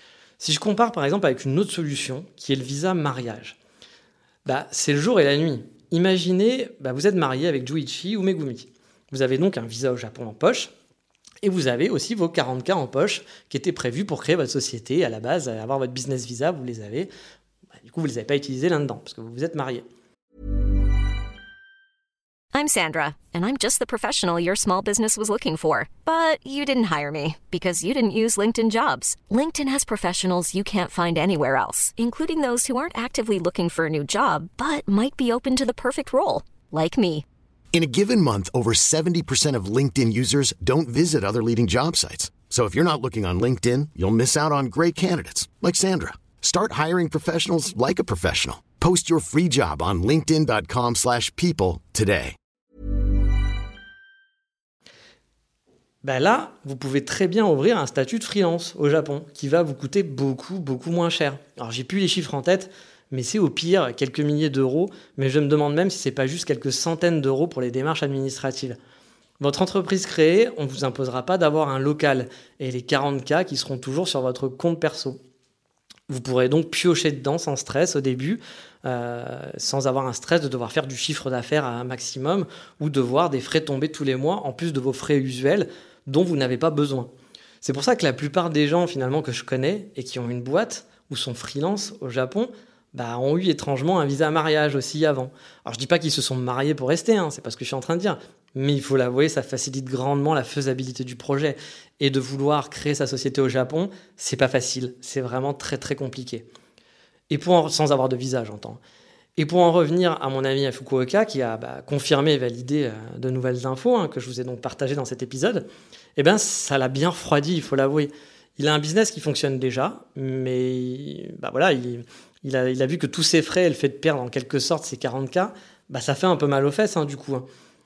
Si je compare par exemple avec une autre solution qui est le visa mariage, bah, c'est le jour et la nuit. Imaginez, bah, vous êtes marié avec Juichi ou Megumi. Vous avez donc un visa au Japon en poche et vous avez aussi vos quarante K en poche qui étaient prévus pour créer votre société. À la base, avoir votre business visa, vous les avez. Bah, du coup, vous ne les avez pas utilisés là-dedans parce que vous vous êtes marié. I'm Sandra, and I'm just the professional your small business was looking for. But you didn't hire me because you didn't use LinkedIn Jobs. LinkedIn has professionals you can't find anywhere else, including those who aren't actively looking for a new job, but might be open to the perfect role, like me. In a given month, over seventy percent of LinkedIn users don't visit other leading job sites. So if you're not looking on LinkedIn, you'll miss out on great candidates like Sandra. Start hiring professionals like a professional. Post your free job on linkedin dot com slash people today. Ben là, vous pouvez très bien ouvrir un statut de freelance au Japon qui va vous coûter beaucoup, beaucoup moins cher. Alors, j'ai plus les chiffres en tête, mais c'est au pire quelques milliers d'euros. Mais je me demande même si ce n'est pas juste quelques centaines d'euros pour les démarches administratives. Votre entreprise créée, on ne vous imposera pas d'avoir un local et les quarante K qui seront toujours sur votre compte perso. Vous pourrez donc piocher dedans sans stress au début, euh, sans avoir un stress de devoir faire du chiffre d'affaires à un maximum ou de voir des frais tomber tous les mois en plus de vos frais usuels dont vous n'avez pas besoin. C'est pour ça que la plupart des gens finalement que je connais et qui ont une boîte ou sont freelance au Japon bah, ont eu étrangement un visa mariage aussi avant. Alors je dis pas qu'ils se sont mariés pour rester, hein, c'est pas ce que je suis en train de dire, mais il faut l'avouer, ça facilite grandement la faisabilité du projet. Et de vouloir créer sa société au Japon, c'est pas facile, c'est vraiment très très compliqué. Et pour en, sans avoir de visa, j'entends. Et pour en revenir à mon ami à Fukuoka, qui a bah, confirmé et validé euh, de nouvelles infos, hein, que je vous ai donc partagées dans cet épisode, eh ben, ça l'a bien refroidi, il faut l'avouer. Il a un business qui fonctionne déjà, mais bah, voilà, il, il, a, il a vu que tous ses frais et le fait de perdre en quelque sorte ces quarante K, bah, ça fait un peu mal aux fesses hein, du coup. Hein.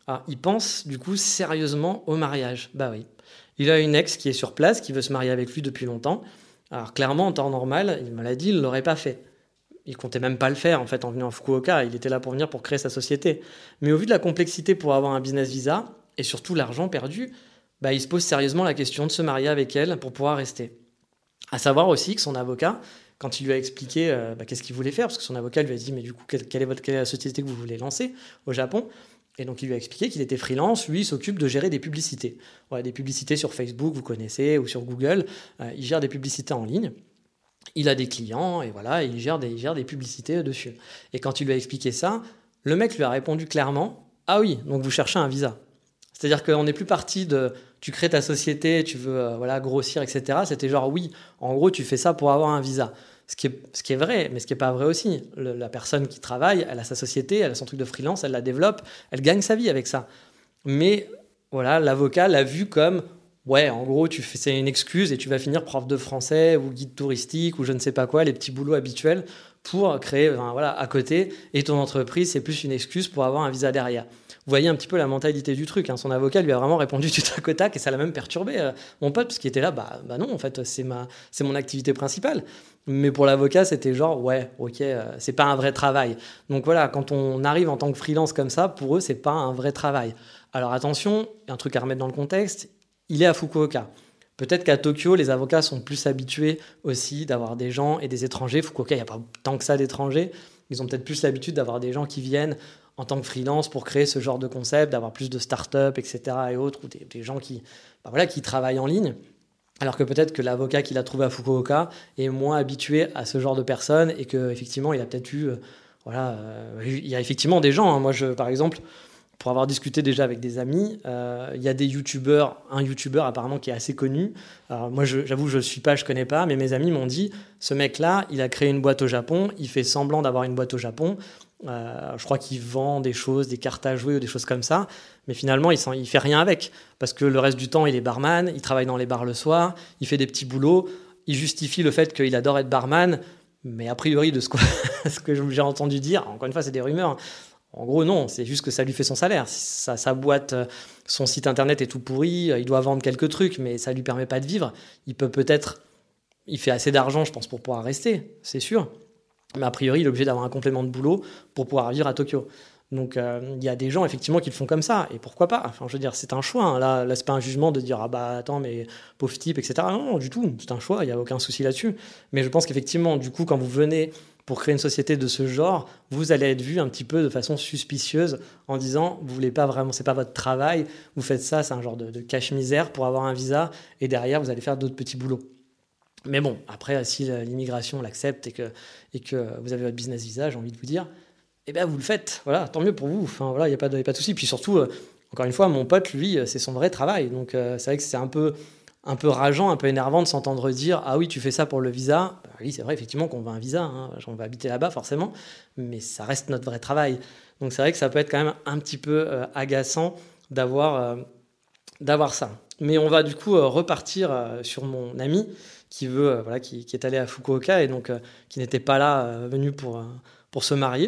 Alors, il pense du coup sérieusement au mariage. Bah oui. Il a une ex qui est sur place, qui veut se marier avec lui depuis longtemps. Alors clairement, en temps normal, il me l'a dit, il ne l'aurait pas fait. Il comptait même pas le faire en fait en venant à Fukuoka. Il était là pour venir pour créer sa société. Mais au vu de la complexité pour avoir un business visa et surtout l'argent perdu, bah, il se pose sérieusement la question de se marier avec elle pour pouvoir rester. À savoir aussi que son avocat, quand il lui a expliqué euh, bah, qu'est-ce qu'il voulait faire, parce que son avocat lui a dit mais du coup quelle, quelle, est votre, quelle est la société que vous voulez lancer au Japon, et donc il lui a expliqué qu'il était freelance, lui il s'occupe de gérer des publicités. Ouais, des publicités sur Facebook, vous connaissez, ou sur Google, euh, il gère des publicités en ligne. Il a des clients et voilà, il gère des, il gère des publicités dessus. Et quand il lui a expliqué ça, le mec lui a répondu clairement « Ah oui, donc vous cherchez un visa ». C'est-à-dire qu'on n'est plus parti de « tu crées ta société, tu veux euh, voilà, grossir, et cetera » C'était genre « oui, en gros tu fais ça pour avoir un visa ». Ce qui, est, ce qui est vrai, mais ce qui n'est pas vrai aussi. Le, la personne qui travaille, elle a sa société, elle a son truc de freelance, elle la développe, elle gagne sa vie avec ça. Mais voilà, l'avocat l'a vu comme... Ouais, en gros, tu fais, c'est une excuse et tu vas finir prof de français ou guide touristique ou je ne sais pas quoi, les petits boulots habituels pour créer, enfin, voilà, à côté. Et ton entreprise, c'est plus une excuse pour avoir un visa derrière. Vous voyez un petit peu la mentalité du truc. Hein. Son avocat lui a vraiment répondu du tac au tac et ça l'a même perturbé, euh, mon pote, parce qu'il était là, bah, bah non, en fait, c'est, ma, c'est mon activité principale. Mais pour l'avocat, c'était genre, ouais, ok, euh, c'est pas un vrai travail. Donc voilà, quand on arrive en tant que freelance comme ça, pour eux, c'est pas un vrai travail. Alors attention, il y a un truc à remettre dans le contexte. Il est à Fukuoka. Peut-être qu'à Tokyo, les avocats sont plus habitués aussi d'avoir des gens et des étrangers. Fukuoka, il n'y a pas tant que ça d'étrangers. Ils ont peut-être plus l'habitude d'avoir des gens qui viennent en tant que freelance pour créer ce genre de concept, d'avoir plus de start-up, et cetera et autres, ou des, des gens qui, bah voilà, qui travaillent en ligne. Alors que peut-être que l'avocat qu'il a trouvé à Fukuoka est moins habitué à ce genre de personnes et qu'effectivement, il a peut-être eu... Euh, voilà, euh, il y a effectivement des gens. Hein. Moi, je, par exemple... Pour avoir discuté déjà avec des amis, euh, il y a des youtubeurs, un youtubeur apparemment qui est assez connu. Alors moi, je, j'avoue, je ne suis pas, je ne connais pas, mais mes amis m'ont dit, ce mec-là, il a créé une boîte au Japon, il fait semblant d'avoir une boîte au Japon. Euh, je crois qu'il vend des choses, des cartes à jouer ou des choses comme ça, mais finalement, il ne fait rien avec, parce que le reste du temps, il est barman, il travaille dans les bars le soir, il fait des petits boulots, il justifie le fait qu'il adore être barman, mais a priori, de ce que, ce que j'ai entendu dire, encore une fois, c'est des rumeurs, en gros, non, c'est juste que ça lui fait son salaire. Sa, sa boîte, son site internet est tout pourri, il doit vendre quelques trucs, mais ça ne lui permet pas de vivre. Il peut peut-être... Il fait assez d'argent, je pense, pour pouvoir rester, c'est sûr. Mais a priori, il est obligé d'avoir un complément de boulot pour pouvoir vivre à Tokyo. Donc, il euh, y a des gens, effectivement, qui le font comme ça. Et pourquoi pas ? Enfin, je veux dire, c'est un choix. Hein. Là, là, c'est pas un jugement de dire « Ah bah, attends, mais pauvre type, et cetera » Non, non, du tout. C'est un choix, il n'y a aucun souci là-dessus. Mais je pense qu'effectivement, du coup, quand vous venez... pour créer une société de ce genre, vous allez être vu un petit peu de façon suspicieuse en disant vous voulez pas vraiment, c'est pas votre travail, vous faites ça, c'est un genre de, de cache-misère pour avoir un visa et derrière vous allez faire d'autres petits boulots. Mais bon, après si l'immigration l'accepte et que, et que vous avez votre business visa, j'ai envie de vous dire, eh bien vous le faites, voilà, tant mieux pour vous, enfin voilà, il n'y a pas de, y a pas de souci. Puis surtout, euh, encore une fois, mon pote, lui, c'est son vrai travail, donc euh, c'est vrai que c'est un peu... un peu rageant, un peu énervant de s'entendre dire « Ah oui, tu fais ça pour le visa ». Bah oui, c'est vrai, effectivement, qu'on veut un visa. Hein. On va habiter là-bas, forcément. Mais ça reste notre vrai travail. Donc, c'est vrai que ça peut être quand même un petit peu euh, agaçant d'avoir, euh, d'avoir ça. Mais on va du coup euh, repartir euh, sur mon ami qui, veut, euh, voilà, qui, qui est allé à Fukuoka et donc euh, qui n'était pas là, euh, venu pour, euh, pour se marier.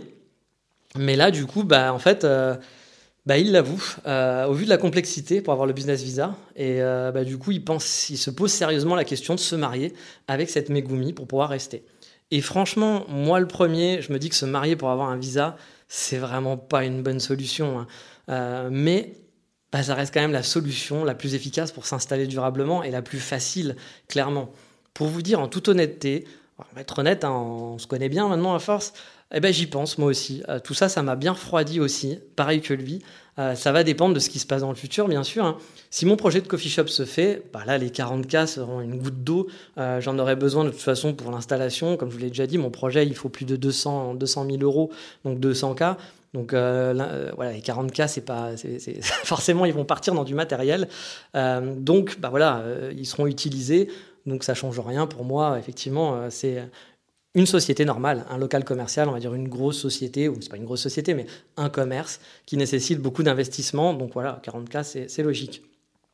Mais là, du coup, bah, en fait... Euh, Bah, il l'avoue, euh, au vu de la complexité pour avoir le business visa, et euh, bah, du coup, il, pense, il se pose sérieusement la question de se marier avec cette Megumi pour pouvoir rester. Et franchement, moi le premier, je me dis que se marier pour avoir un visa, c'est vraiment pas une bonne solution. Hein. Euh, mais bah, ça reste quand même la solution la plus efficace pour s'installer durablement et la plus facile, clairement. Pour vous dire en toute honnêteté, on va être honnête, hein, on se connaît bien maintenant à force, eh ben, j'y pense moi aussi. Euh, tout ça, ça m'a bien refroidi aussi, pareil que lui. Euh, ça va dépendre de ce qui se passe dans le futur, bien sûr. Hein. Si mon projet de coffee shop se fait, bah là, les quarante K seront une goutte d'eau. Euh, j'en aurai besoin de toute façon pour l'installation. Comme je vous l'ai déjà dit, mon projet, il faut plus de deux cents mille euros, donc deux cents K. Donc euh, là, euh, voilà, les quarante K, c'est pas, c'est, c'est... forcément, ils vont partir dans du matériel. Euh, donc, bah voilà, euh, ils seront utilisés. Donc ça change rien pour moi. Effectivement, euh, c'est une société normale, un local commercial, on va dire une grosse société, ou c'est pas une grosse société, mais un commerce qui nécessite beaucoup d'investissement. Donc voilà, quarante K, c'est, c'est logique.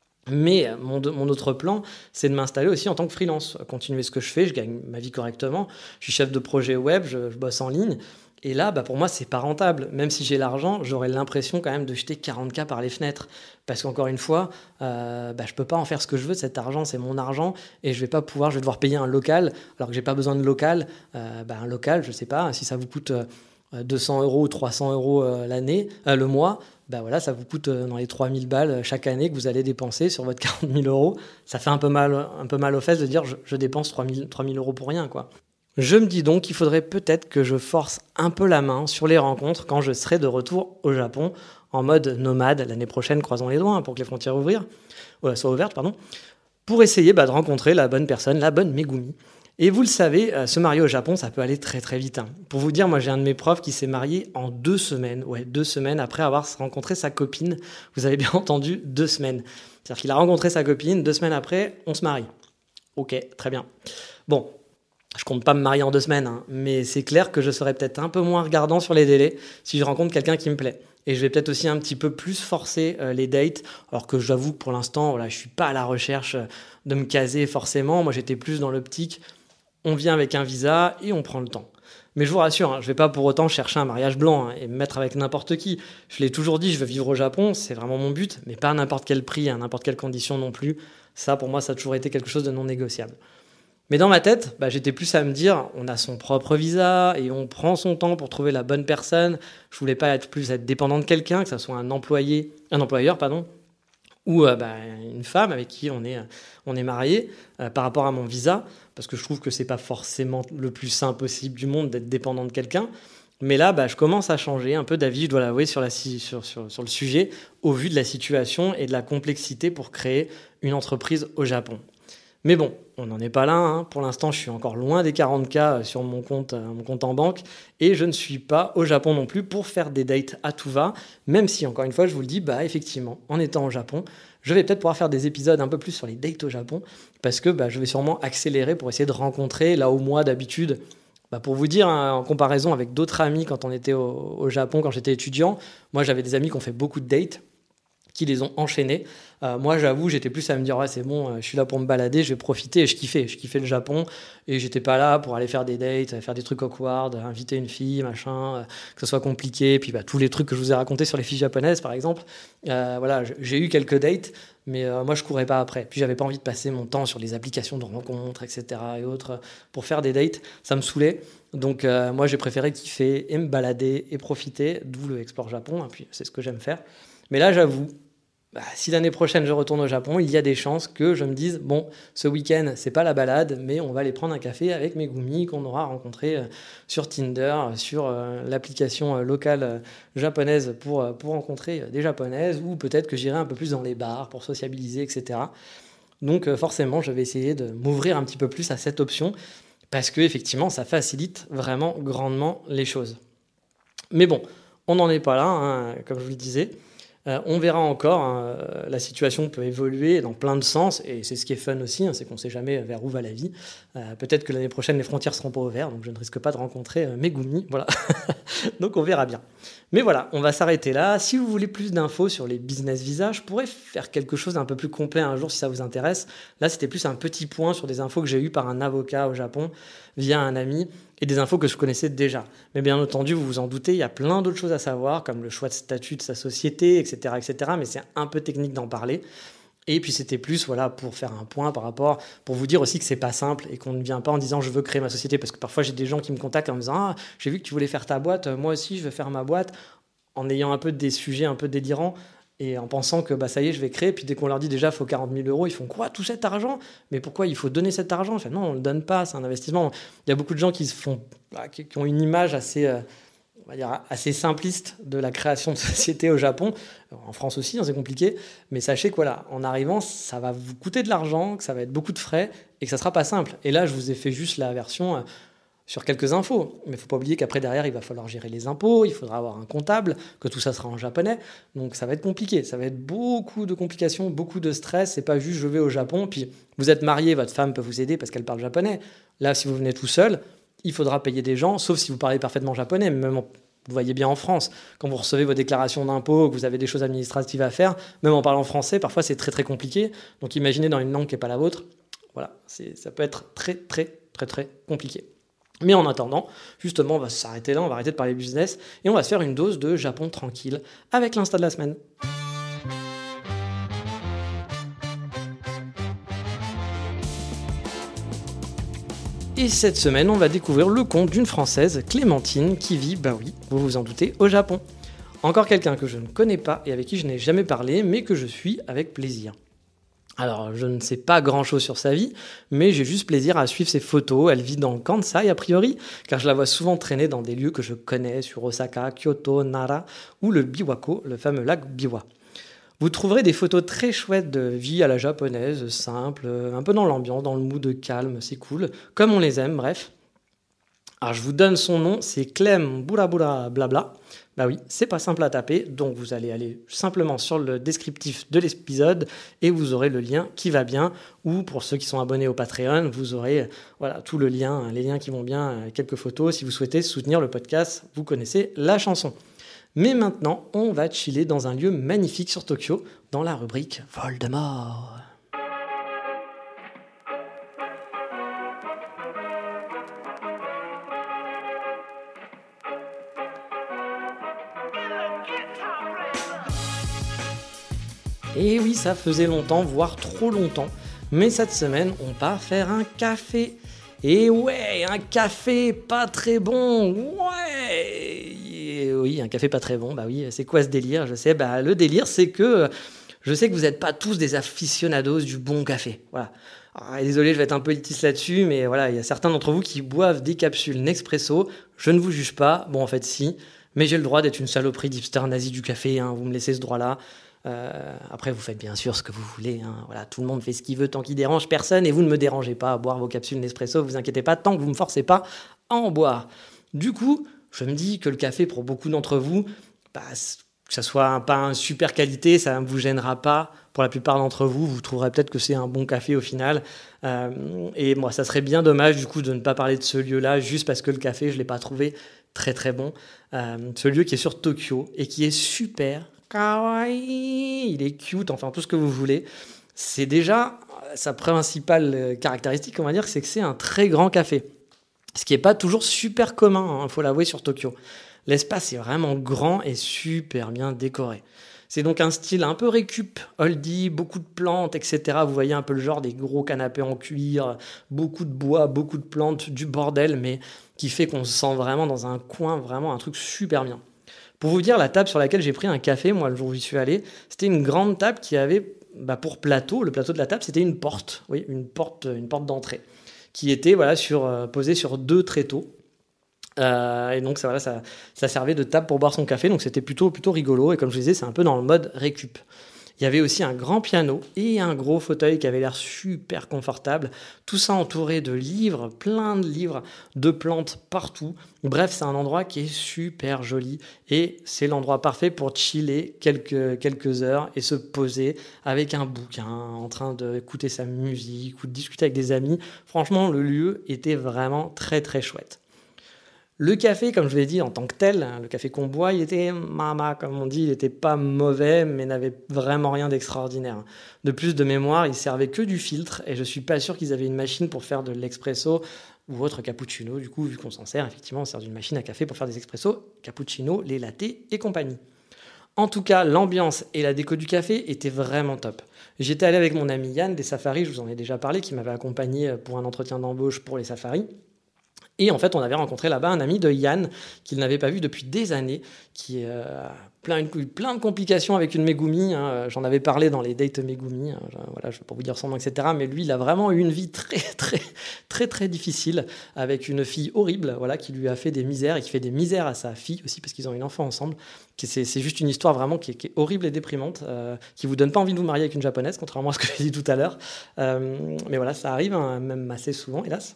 Mais mon, mon autre plan, c'est de m'installer aussi en tant que freelance, continuer ce que je fais, je gagne ma vie correctement, je suis chef de projet web, je, je bosse en ligne, Et là, bah, pour moi, c'est pas rentable. Même si j'ai l'argent, j'aurais l'impression quand même de jeter quarante mille par les fenêtres. Parce qu'encore une fois, euh, bah, je peux pas en faire ce que je veux. Cet argent, c'est mon argent. Et je vais pas pouvoir, je vais devoir payer un local, alors que j'ai pas besoin de local. Euh, bah, un local, je sais pas, si ça vous coûte euh, deux cents euros ou trois cents euros euh, l'année, euh, le mois, bah voilà, ça vous coûte euh, dans les trois mille balles chaque année que vous allez dépenser sur votre quarante mille euros. Ça fait un peu mal, un peu mal aux fesses de dire je, je dépense trois mille euros pour rien, quoi. Je me dis donc qu'il faudrait peut-être que je force un peu la main sur les rencontres quand je serai de retour au Japon en mode nomade l'année prochaine, croisons les doigts hein, pour que les frontières ouvrir, euh, soient ouvertes, pardon, pour essayer bah, de rencontrer la bonne personne, la bonne Megumi. Et vous le savez, euh, se marier au Japon, ça peut aller très très vite. Hein. Pour vous dire, moi j'ai un de mes profs qui s'est marié en deux semaines, ouais, deux semaines après avoir rencontré sa copine. Vous avez bien entendu, deux semaines. C'est-à-dire qu'il a rencontré sa copine, deux semaines après, on se marie. Ok, très bien. Bon. Je compte pas me marier en deux semaines, hein, mais c'est clair que je serai peut-être un peu moins regardant sur les délais si je rencontre quelqu'un qui me plaît. Et je vais peut-être aussi un petit peu plus forcer euh, les dates, alors que j'avoue que pour l'instant, voilà, je suis pas à la recherche de me caser forcément. Moi, j'étais plus dans l'optique, on vient avec un visa et on prend le temps. Mais je vous rassure, hein, je vais pas pour autant chercher un mariage blanc hein, et me mettre avec n'importe qui. Je l'ai toujours dit, je veux vivre au Japon, c'est vraiment mon but, mais pas à n'importe quel prix, à n'importe quelle condition non plus. Ça, pour moi, ça a toujours été quelque chose de non négociable. Mais dans ma tête, bah, j'étais plus à me dire, on a son propre visa et on prend son temps pour trouver la bonne personne. Je voulais pas être plus être dépendant de quelqu'un, que ce soit un employé, un employeur, pardon, ou euh, bah, une femme avec qui on est, on est marié euh, par rapport à mon visa, parce que je trouve que c'est pas forcément le plus sain possible du monde d'être dépendant de quelqu'un. Mais là, bah, je commence à changer un peu d'avis, je dois l'avouer, sur, la, sur, sur, sur le sujet, au vu de la situation et de la complexité pour créer une entreprise au Japon. Mais bon, on n'en est pas là. Hein. Pour l'instant, je suis encore loin des quarante mille sur mon compte, euh, mon compte en banque. Et je ne suis pas au Japon non plus pour faire des dates à tout va. Même si, encore une fois, je vous le dis, bah, effectivement, en étant au Japon, je vais peut-être pouvoir faire des épisodes un peu plus sur les dates au Japon. Parce que bah, je vais sûrement accélérer pour essayer de rencontrer, là où moi, d'habitude, bah, pour vous dire, hein, en comparaison avec d'autres amis quand on était au, au Japon, quand j'étais étudiant, moi, j'avais des amis qui ont fait beaucoup de dates, qui les ont enchaînés. Euh, moi, j'avoue, j'étais plus à me dire, ouais, c'est bon, euh, je suis là pour me balader, je vais profiter. Et je kiffais, je kiffais le Japon. Et j'étais pas là pour aller faire des dates, faire des trucs awkward, inviter une fille, machin, euh, que ce soit compliqué. Puis bah, tous les trucs que je vous ai racontés sur les filles japonaises, par exemple. Euh, voilà, j'ai eu quelques dates, mais euh, moi, je courais pas après. Puis j'avais pas envie de passer mon temps sur les applications de rencontres, et cetera et autres pour faire des dates. Ça me saoulait. Donc euh, moi, j'ai préféré kiffer et me balader et profiter, d'où le Explore Japon. Et puis c'est ce que j'aime faire. Mais là, j'avoue, bah, si l'année prochaine je retourne au Japon, il y a des chances que je me dise bon, ce week-end c'est pas la balade, mais on va aller prendre un café avec Megumi qu'on aura rencontré euh, sur Tinder, sur euh, l'application euh, locale euh, japonaise pour, euh, pour rencontrer des japonaises, ou peut-être que j'irai un peu plus dans les bars pour sociabiliser, et cetera. Donc euh, forcément, je vais essayer de m'ouvrir un petit peu plus à cette option parce que effectivement, ça facilite vraiment grandement les choses. Mais bon, on n'en est pas là, hein, comme je vous le disais. Euh, on verra encore, hein, la situation peut évoluer dans plein de sens, et c'est ce qui est fun aussi, hein, c'est qu'on ne sait jamais vers où va la vie. Euh, peut-être que l'année prochaine, les frontières ne seront pas ouvertes, donc je ne risque pas de rencontrer euh, Megumi, voilà. Donc on verra bien. Mais voilà, on va s'arrêter là. Si vous voulez plus d'infos sur les business visas, je pourrais faire quelque chose d'un peu plus complet un jour si ça vous intéresse. Là, c'était plus un petit point sur des infos que j'ai eues par un avocat au Japon via un ami, et des infos que je connaissais déjà. Mais bien entendu, vous vous en doutez, il y a plein d'autres choses à savoir, comme le choix de statut de sa société, et cetera, et cetera. Mais c'est un peu technique d'en parler. Et puis c'était plus voilà, pour faire un point par rapport, pour vous dire aussi que c'est pas simple et qu'on ne vient pas en disant je veux créer ma société, parce que parfois j'ai des gens qui me contactent en me disant ah, j'ai vu que tu voulais faire ta boîte, moi aussi je veux faire ma boîte, en ayant un peu des sujets un peu délirants. Et en pensant que bah, ça y est, je vais créer. Puis dès qu'on leur dit déjà, il faut quarante mille euros, ils font quoi, tout cet argent? Mais pourquoi il faut donner cet argent? Enfin, non, on ne le donne pas, c'est un investissement. Il y a beaucoup de gens qui, se font, bah, qui, qui ont une image assez, euh, on va dire, assez simpliste de la création de société au Japon. En France aussi, hein, c'est compliqué. Mais sachez que voilà, en arrivant, ça va vous coûter de l'argent, que ça va être beaucoup de frais et que ça ne sera pas simple. Et là, je vous ai fait juste la version... Euh, sur quelques infos. Mais il ne faut pas oublier qu'après, derrière, il va falloir gérer les impôts, il faudra avoir un comptable, que tout ça sera en japonais. Donc, ça va être compliqué. Ça va être beaucoup de complications, beaucoup de stress. C'est pas juste je vais au Japon, puis vous êtes marié, votre femme peut vous aider parce qu'elle parle japonais. Là, si vous venez tout seul, il faudra payer des gens, sauf si vous parlez parfaitement japonais. Mais même, en, vous voyez bien en France, quand vous recevez vos déclarations d'impôts, que vous avez des choses administratives à faire, même en parlant français, parfois, c'est très, très compliqué. Donc, imaginez dans une langue qui n'est pas la vôtre. Voilà, c'est, ça peut être très, très, très, très compliqué. Mais en attendant, justement, on va s'arrêter là, on va arrêter de parler business et on va se faire une dose de Japon tranquille avec l'insta de la semaine. Et cette semaine, on va découvrir le compte d'une Française, Clémentine, qui vit, bah oui, vous vous en doutez, au Japon. Encore quelqu'un que je ne connais pas et avec qui je n'ai jamais parlé, mais que je suis avec plaisir. Alors, je ne sais pas grand-chose sur sa vie, mais j'ai juste plaisir à suivre ses photos. Elle vit dans le Kansai, a priori, car je la vois souvent traîner dans des lieux que je connais, sur Osaka, Kyoto, Nara, ou le Biwako, le fameux lac Biwa. Vous trouverez des photos très chouettes de vie à la japonaise, simple, un peu dans l'ambiance, dans le mood calme, c'est cool, comme on les aime, bref. Alors, je vous donne son nom, c'est Clem Burabura Blabla. Bah oui, c'est pas simple à taper, donc vous allez aller simplement sur le descriptif de l'épisode et vous aurez le lien qui va bien, ou pour ceux qui sont abonnés au Patreon, vous aurez voilà, tout le lien, les liens qui vont bien, quelques photos. Si vous souhaitez soutenir le podcast, vous connaissez la chanson. Mais maintenant, on va chiller dans un lieu magnifique sur Tokyo, dans la rubrique Voldemort. Et oui, ça faisait longtemps, voire trop longtemps, mais cette semaine, on part faire un café. Et ouais, un café pas très bon, ouais. Et oui, un café pas très bon, bah oui, c'est quoi ce délire? Je sais, bah le délire, c'est que je sais que vous n'êtes pas tous des aficionados du bon café, voilà. Alors, désolé, je vais être un peu élitiste là-dessus, mais voilà, il y a certains d'entre vous qui boivent des capsules Nespresso. Je ne vous juge pas, bon en fait si, mais j'ai le droit d'être une saloperie d'hipster nazi du café, hein, vous me laissez ce droit-là. Euh, après vous faites bien sûr ce que vous voulez, hein. Voilà, tout le monde fait ce qu'il veut tant qu'il dérange personne et vous ne me dérangez pas à boire vos capsules Nespresso, vous inquiétez pas, tant que vous ne me forcez pas à en boire. Du coup, je me dis que le café pour beaucoup d'entre vous, bah, que ça soit un, pas une super qualité, ça ne vous gênera pas. Pour la plupart d'entre vous, vous trouverez peut-être que c'est un bon café au final. Euh, et moi, ça serait bien dommage du coup de ne pas parler de ce lieu-là juste parce que le café, je ne l'ai pas trouvé très très bon. Euh, ce lieu qui est sur Tokyo et qui est super kawaii, il est cute, enfin tout ce que vous voulez. C'est déjà sa principale caractéristique, on va dire, c'est que c'est un très grand café. Ce qui n'est pas toujours super commun, il hein, faut l'avouer, sur Tokyo. L'espace est vraiment grand et super bien décoré. C'est donc un style un peu récup, oldie, beaucoup de plantes, et cetera. Vous voyez un peu le genre des gros canapés en cuir, beaucoup de bois, beaucoup de plantes, du bordel, mais qui fait qu'on se sent vraiment dans un coin, vraiment un truc super bien. Pour vous dire, la table sur laquelle j'ai pris un café, moi, le jour où j'y suis allé, c'était une grande table qui avait, bah, pour plateau, le plateau de la table, c'était une porte, oui, une porte, une porte d'entrée, qui était voilà, sur, euh, posée sur deux tréteaux. Euh, et donc, ça, voilà, ça, ça servait de table pour boire son café, donc c'était plutôt, plutôt rigolo. Et comme je disais, c'est un peu dans le mode récup. Il y avait aussi un grand piano et un gros fauteuil qui avait l'air super confortable. Tout ça entouré de livres, plein de livres, de plantes partout. Bref, c'est un endroit qui est super joli et c'est l'endroit parfait pour chiller quelques, quelques heures et se poser avec un bouquin, en train d'écouter sa musique ou de discuter avec des amis. Franchement, le lieu était vraiment très très chouette. Le café, comme je l'ai dit, en tant que tel, le café qu'on boit, il était mama, comme on dit, il n'était pas mauvais, mais n'avait vraiment rien d'extraordinaire. De plus, de mémoire, il servait que du filtre, et je suis pas sûr qu'ils avaient une machine pour faire de l'expresso ou autre cappuccino. Du coup, vu qu'on s'en sert, effectivement, on sert d'une machine à café pour faire des expressos, cappuccino, les lattés et compagnie. En tout cas, l'ambiance et la déco du café étaient vraiment top. J'étais allé avec mon ami Yann des Safaris, je vous en ai déjà parlé, qui m'avait accompagné pour un entretien d'embauche pour les Safaris. Et en fait, on avait rencontré là-bas un ami de Yann qu'il n'avait pas vu depuis des années, qui a euh, plein, plein de complications avec une Megumi. Hein. J'en avais parlé dans les dates Megumi. Hein. Voilà, je ne vais pas vous dire son nom, et cetera. Mais lui, il a vraiment eu une vie très, très, très, très difficile avec une fille horrible, voilà, qui lui a fait des misères et qui fait des misères à sa fille aussi parce qu'ils ont une enfant ensemble. C'est, c'est juste une histoire vraiment qui est, qui est horrible et déprimante, euh, qui ne vous donne pas envie de vous marier avec une japonaise, contrairement à ce que j'ai dit tout à l'heure. Euh, mais voilà, ça arrive hein, même assez souvent, hélas.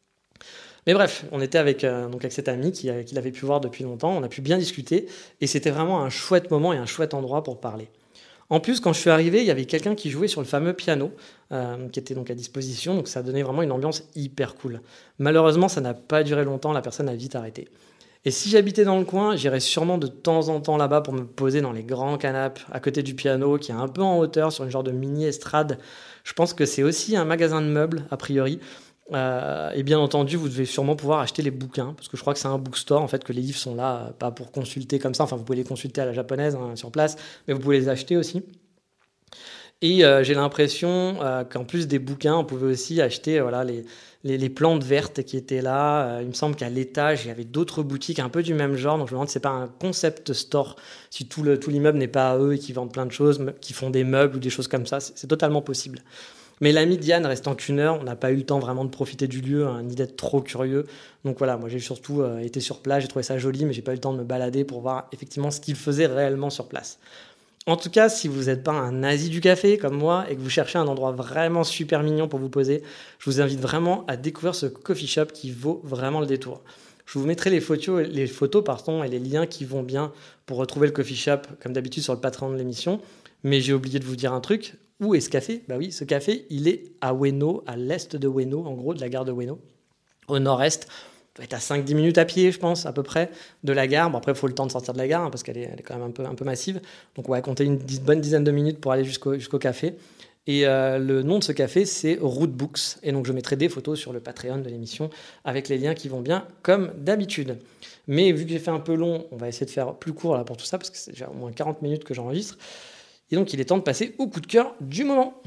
Mais bref, on était avec, euh, donc avec cet ami qui, euh, qu'il avait pu voir depuis longtemps, on a pu bien discuter, et c'était vraiment un chouette moment et un chouette endroit pour parler. En plus, quand je suis arrivé, il y avait quelqu'un qui jouait sur le fameux piano, euh, qui était donc à disposition, donc ça donnait vraiment une ambiance hyper cool. Malheureusement, ça n'a pas duré longtemps, la personne a vite arrêté. Et si j'habitais dans le coin, j'irais sûrement de temps en temps là-bas pour me poser dans les grands canapes à côté du piano, qui est un peu en hauteur, sur une genre de mini-estrade. Je pense que c'est aussi un magasin de meubles, a priori. Euh, et bien entendu, vous devez sûrement pouvoir acheter les bouquins, parce que je crois que c'est un bookstore, en fait, que les livres sont là, euh, pas pour consulter comme ça. Enfin, vous pouvez les consulter à la japonaise, hein, sur place, mais vous pouvez les acheter aussi. Et euh, j'ai l'impression euh, qu'en plus des bouquins, on pouvait aussi acheter euh, voilà, les, les, les plantes vertes qui étaient là. Euh, il me semble qu'à l'étage, il y avait d'autres boutiques un peu du même genre. Donc je me demande si c'est pas un concept store, si tout, le, tout l'immeuble n'est pas à eux et qu'ils vendent plein de choses, qui font des meubles ou des choses comme ça. C'est, c'est totalement possible. Mais l'ami Diane restant qu'une heure, on n'a pas eu le temps vraiment de profiter du lieu, hein, ni d'être trop curieux. Donc voilà, moi j'ai surtout euh, été sur place, j'ai trouvé ça joli, mais j'ai pas eu le temps de me balader pour voir effectivement ce qu'ils faisaient réellement sur place. En tout cas, si vous n'êtes pas un nazi du café comme moi et que vous cherchez un endroit vraiment super mignon pour vous poser, je vous invite vraiment à découvrir ce coffee shop qui vaut vraiment le détour. Je vous mettrai les photos, les photos pardon, et les liens qui vont bien pour retrouver le coffee shop, comme d'habitude sur le Patreon de l'émission. Mais j'ai oublié de vous dire un truc. Où est ce café ? Bah oui, ce café, il est à Ueno, à l'est de Ueno, en gros, de la gare de Ueno, au nord-est. Doit être à cinq à dix minutes à pied, je pense, à peu près, de la gare. Bon, après, il faut le temps de sortir de la gare, hein, parce qu'elle est, elle est quand même un peu, un peu massive. Donc, on va compter une dix, bonne dizaine de minutes pour aller jusqu'au, jusqu'au café. Et euh, le nom de ce café, c'est Rootbooks. Et donc, je mettrai des photos sur le Patreon de l'émission avec les liens qui vont bien, comme d'habitude. Mais vu que j'ai fait un peu long, on va essayer de faire plus court là, pour tout ça, parce que c'est déjà au moins quarante minutes que j'enregistre. Et donc, il est temps de passer au coup de cœur du moment.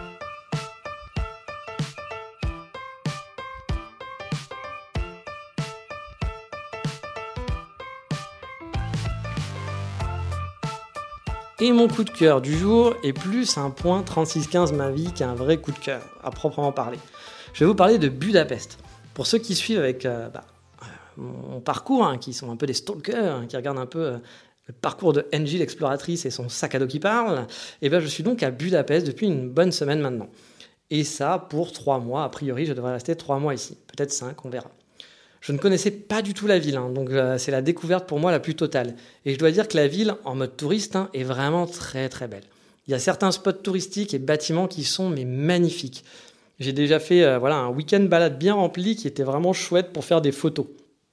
Et mon coup de cœur du jour est plus un point trente-six quinze ma vie qu'un vrai coup de cœur, à proprement parler. Je vais vous parler de Budapest. Pour ceux qui suivent avec euh, bah, mon parcours, hein, qui sont un peu des stalkers, hein, qui regardent un peu euh, le parcours de Angie l'exploratrice et son sac à dos qui parle, et ben je suis donc à Budapest depuis une bonne semaine maintenant. Et ça pour trois mois, a priori je devrais rester trois mois ici, peut-être cinq, on verra. Je ne connaissais pas du tout la ville, hein, donc euh, c'est la découverte pour moi la plus totale. Et je dois dire que la ville, en mode touriste, hein, est vraiment très très belle. Il y a certains spots touristiques et bâtiments qui sont mais magnifiques. J'ai déjà fait euh, voilà, un week-end balade bien rempli qui était vraiment chouette pour faire des photos.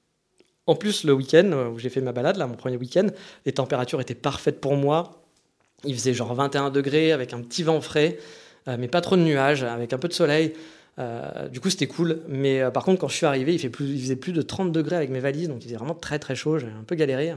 En plus, le week-end où j'ai fait ma balade, là, mon premier week-end, les températures étaient parfaites pour moi. Il faisait genre vingt et un degrés avec un petit vent frais, euh, mais pas trop de nuages, avec un peu de soleil. Euh, du coup c'était cool, mais euh, par contre quand je suis arrivé il, fait plus, il faisait plus de trente degrés avec mes valises, donc il faisait vraiment très très chaud, j'ai un peu galéré,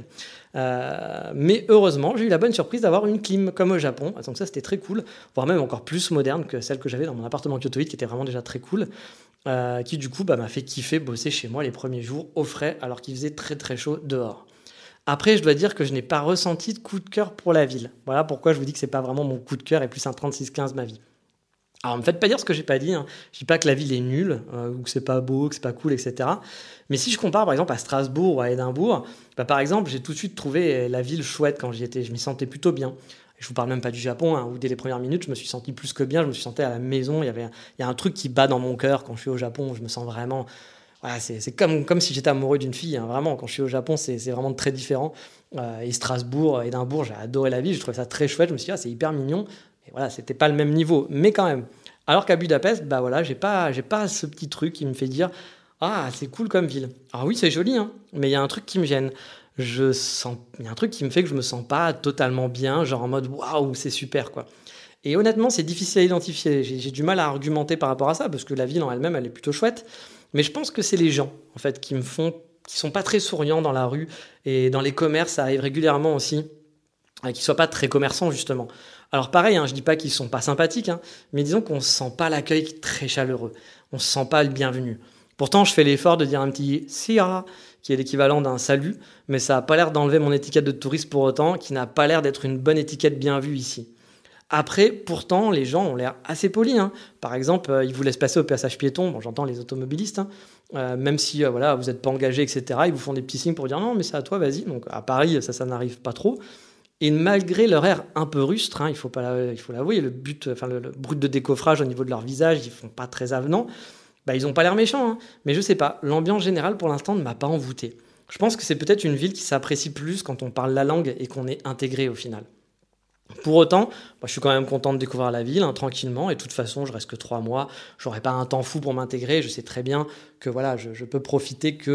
euh, mais heureusement j'ai eu la bonne surprise d'avoir une clim comme au Japon, donc ça c'était très cool, voire même encore plus moderne que celle que j'avais dans mon appartement kyotoïde qui était vraiment déjà très cool, euh, qui du coup bah, m'a fait kiffer bosser chez moi les premiers jours au frais alors qu'il faisait très très chaud dehors. Après, je dois dire que je n'ai pas ressenti de coup de cœur pour la ville. Voilà pourquoi je vous dis que c'est pas vraiment mon coup de cœur et plus un trente-six quinze ma vie. Alors, ne me faites pas dire ce que j'ai pas dit. Hein. Je dis pas que la ville est nulle, euh, ou que c'est pas beau, que c'est pas cool, et cetera. Mais si je compare par exemple à Strasbourg ou à Édimbourg, bah, par exemple, j'ai tout de suite trouvé la ville chouette quand j'y étais. Je m'y sentais plutôt bien. Je vous parle même pas du Japon, hein, où dès les premières minutes, je me suis senti plus que bien. Je me suis senti à la maison. Il y avait, il y a un truc qui bat dans mon cœur quand je suis au Japon. Où je me sens vraiment. Voilà, c'est, c'est comme, comme si j'étais amoureux d'une fille. Hein, vraiment, quand je suis au Japon, c'est, c'est vraiment très différent. Euh, et Strasbourg, Édimbourg, j'ai adoré la ville. Je trouvais ça très chouette. Je me suis dit, ah, c'est hyper mignon. Et voilà, c'était pas le même niveau, mais quand même. Alors qu'à Budapest, bah voilà, j'ai pas, j'ai pas ce petit truc qui me fait dire ah c'est cool comme ville. Alors oui c'est joli, hein, mais il y a un truc qui me gêne. Je sens, il y a un truc qui me fait que je me sens pas totalement bien, genre en mode waouh c'est super quoi. Et honnêtement c'est difficile à identifier. J'ai, j'ai du mal à argumenter par rapport à ça parce que la ville en elle-même elle est plutôt chouette, mais je pense que c'est les gens en fait qui me font, qui sont pas très souriants dans la rue et dans les commerces ça arrive régulièrement aussi, qui soient pas très commerçants justement. Alors pareil, hein, je dis pas qu'ils sont pas sympathiques, hein, mais disons qu'on sent pas l'accueil très chaleureux, on se sent pas le bienvenu. Pourtant, je fais l'effort de dire un petit « Sia », qui est l'équivalent d'un salut, mais ça a pas l'air d'enlever mon étiquette de touriste pour autant, qui n'a pas l'air d'être une bonne étiquette bien vue ici. Après, pourtant, les gens ont l'air assez polis. Hein. Par exemple, euh, ils vous laissent passer au passage piéton, bon, j'entends les automobilistes, hein, euh, même si euh, voilà, vous n'êtes pas engagé, et cetera, ils vous font des petits signes pour dire « Non, mais c'est à toi, vas-y ». Donc à Paris, ça, ça n'arrive pas trop. Et malgré leur air un peu rustre, hein, il faut pas, il faut l'avouer, le but, enfin le, le brut de décoffrage au niveau de leur visage, ils font pas très avenants. Bah, ils ont pas l'air méchants, hein, mais je sais pas. L'ambiance générale pour l'instant ne m'a pas envoûté. Je pense que c'est peut-être une ville qui s'apprécie plus quand on parle la langue et qu'on est intégré au final. Pour autant, bah, je suis quand même content de découvrir la ville, hein, tranquillement, et de toute façon, je reste que trois mois. J'aurai pas un temps fou pour m'intégrer. Je sais très bien que voilà, je, je peux profiter que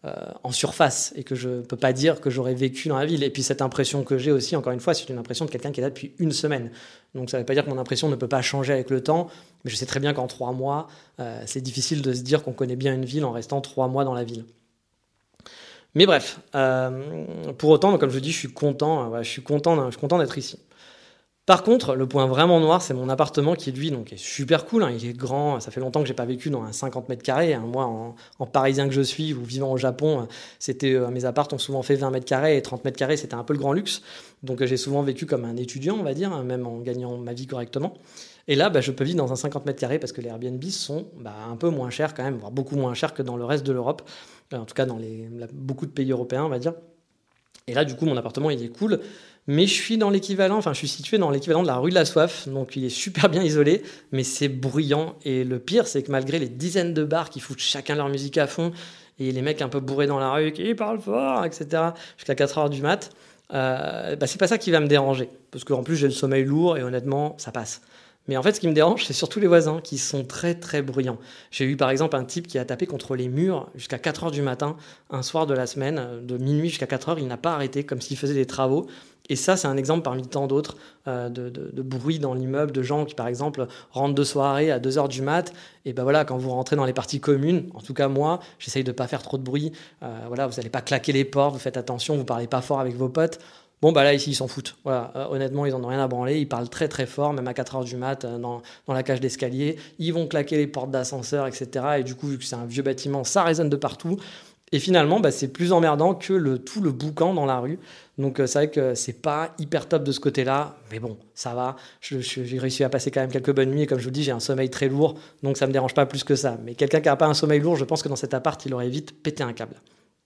euh, en surface et que je ne peux pas dire que j'aurais vécu dans la ville. Et puis cette impression que j'ai aussi, encore une fois, c'est une impression de quelqu'un qui est là depuis une semaine. Donc ça ne veut pas dire que mon impression ne peut pas changer avec le temps, mais je sais très bien qu'en trois mois, euh, c'est difficile de se dire qu'on connaît bien une ville en restant trois mois dans la ville. Mais bref, euh, pour autant, donc, comme je vous dis, je suis content, voilà, je suis content, je suis content d'être ici. Par contre, le point vraiment noir, c'est mon appartement qui, lui, donc, est super cool. Hein, il est grand. Ça fait longtemps que je n'ai pas vécu dans un cinquante mètres carrés. Hein. Moi, en, en parisien que je suis ou vivant au Japon, c'était, euh, mes apparts ont souvent fait vingt mètres carrés et trente mètres carrés, c'était un peu le grand luxe. Donc, euh, j'ai souvent vécu comme un étudiant, on va dire, hein, même en gagnant ma vie correctement. Et là, bah, je peux vivre dans un cinquante mètres carrés parce que les Airbnb sont bah, un peu moins chers quand même, voire beaucoup moins chers que dans le reste de l'Europe. Euh, en tout cas, dans les, la, beaucoup de pays européens, on va dire. Et là, du coup, mon appartement, il est cool. Mais je suis dans l'équivalent, enfin, je suis situé dans l'équivalent de la rue de la Soif. Donc, il est super bien isolé, mais c'est bruyant. Et le pire, c'est que malgré les dizaines de bars qui foutent chacun leur musique à fond, et les mecs un peu bourrés dans la rue qui parlent fort, et cetera, jusqu'à quatre heures du mat', euh, bah, c'est pas ça qui va me déranger. Parce qu'en plus, j'ai le sommeil lourd et honnêtement, ça passe. Mais en fait, ce qui me dérange, c'est surtout les voisins qui sont très, très bruyants. J'ai eu par exemple un type qui a tapé contre les murs jusqu'à quatre heures du matin, un soir de la semaine, de minuit jusqu'à quatre heures, il n'a pas arrêté, comme s'il faisait des travaux. Et ça, c'est un exemple parmi tant d'autres euh, de, de, de bruit dans l'immeuble, de gens qui, par exemple, rentrent de soirée à deux heures du mat'. Et ben voilà, quand vous rentrez dans les parties communes, en tout cas moi, j'essaye de ne pas faire trop de bruit. Euh, voilà, vous n'allez pas claquer les portes, vous faites attention, vous ne parlez pas fort avec vos potes. Bon, bah là, ici, ils s'en foutent. Voilà. Euh, honnêtement, ils n'en ont rien à branler. Ils parlent très, très fort, même à quatre heures du mat', euh, dans, dans la cage d'escalier. Ils vont claquer les portes d'ascenseur, et cetera. Et du coup, vu que c'est un vieux bâtiment, ça résonne de partout. Et finalement, bah, c'est plus emmerdant que le, tout le boucan dans la rue. Donc, euh, c'est vrai que c'est pas hyper top de ce côté-là. Mais bon, ça va. Je, je, j'ai réussi à passer quand même quelques bonnes nuits. Et comme je vous dis, j'ai un sommeil très lourd. Donc, ça me dérange pas plus que ça. Mais quelqu'un qui n'a pas un sommeil lourd, je pense que dans cet appart, il aurait vite pété un câble.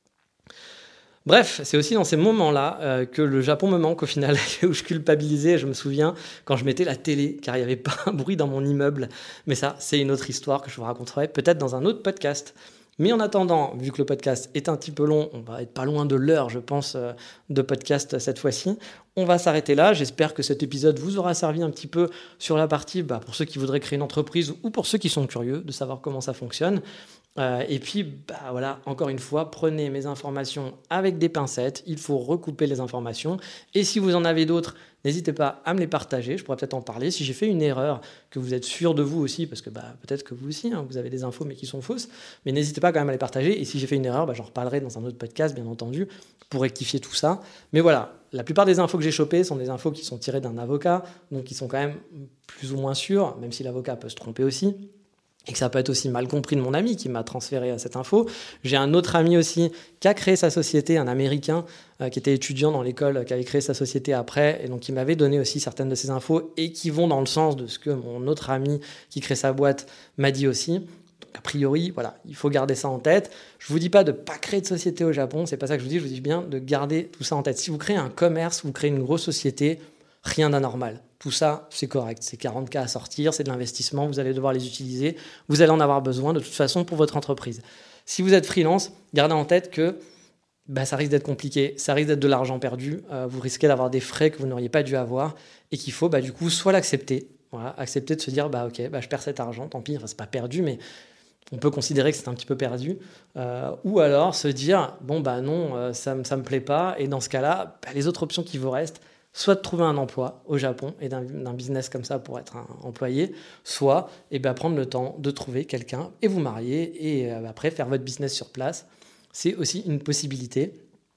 Bref, c'est aussi dans ces moments-là euh, que le Japon me manque au final, où je culpabilisais, je me souviens, quand je mettais la télé, car il n'y avait pas un bruit dans mon immeuble. Mais ça, c'est une autre histoire que je vous raconterai peut-être dans un autre podcast. Mais en attendant, vu que le podcast est un petit peu long, on va être pas loin de l'heure, je pense, euh, de podcast cette fois-ci. On va s'arrêter là. J'espère que cet épisode vous aura servi un petit peu sur la partie, bah, pour ceux qui voudraient créer une entreprise ou pour ceux qui sont curieux de savoir comment ça fonctionne. Euh, et puis, bah, voilà, encore une fois, prenez mes informations avec des pincettes. Il faut recouper les informations. Et si vous en avez d'autres, n'hésitez pas à me les partager. Je pourrais peut-être en parler. Si j'ai fait une erreur, que vous êtes sûr de vous aussi, parce que bah, peut-être que vous aussi, hein, vous avez des infos mais qui sont fausses. Mais n'hésitez pas quand même à les partager. Et si j'ai fait une erreur, bah, j'en reparlerai dans un autre podcast, bien entendu, pour rectifier tout ça. Mais voilà, la plupart des infos que j'ai chopées sont des infos qui sont tirées d'un avocat, donc qui sont quand même plus ou moins sûres, même si l'avocat peut se tromper aussi. Et que ça peut être aussi mal compris de mon ami qui m'a transféré cette info. J'ai un autre ami aussi qui a créé sa société, un Américain euh, qui était étudiant dans l'école, qui avait créé sa société après, et donc qui m'avait donné aussi certaines de ces infos et qui vont dans le sens de ce que mon autre ami qui crée sa boîte m'a dit aussi. Donc a priori, voilà, il faut garder ça en tête. Je vous dis pas de pas créer de société au Japon, c'est pas ça que je vous dis, je vous dis bien de garder tout ça en tête. Si vous créez un commerce, vous créez une grosse société, rien d'anormal. Tout ça, c'est correct. C'est quarante K à sortir, c'est de l'investissement, vous allez devoir les utiliser, vous allez en avoir besoin de toute façon pour votre entreprise. Si vous êtes freelance, gardez en tête que bah, ça risque d'être compliqué, ça risque d'être de l'argent perdu, euh, vous risquez d'avoir des frais que vous n'auriez pas dû avoir et qu'il faut bah, du coup soit l'accepter, voilà, accepter de se dire bah, ok, bah, je perds cet argent, tant pis, enfin, c'est pas perdu, mais on peut considérer que c'est un petit peu perdu, euh, ou alors se dire bon bah non, euh, ça ne me plaît pas, et dans ce cas-là, bah, les autres options qui vous restent, soit de trouver un emploi au Japon et d'un, d'un business comme ça pour être un employé, soit eh ben, prendre le temps de trouver quelqu'un et vous marier et euh, après faire votre business sur place. C'est aussi une possibilité.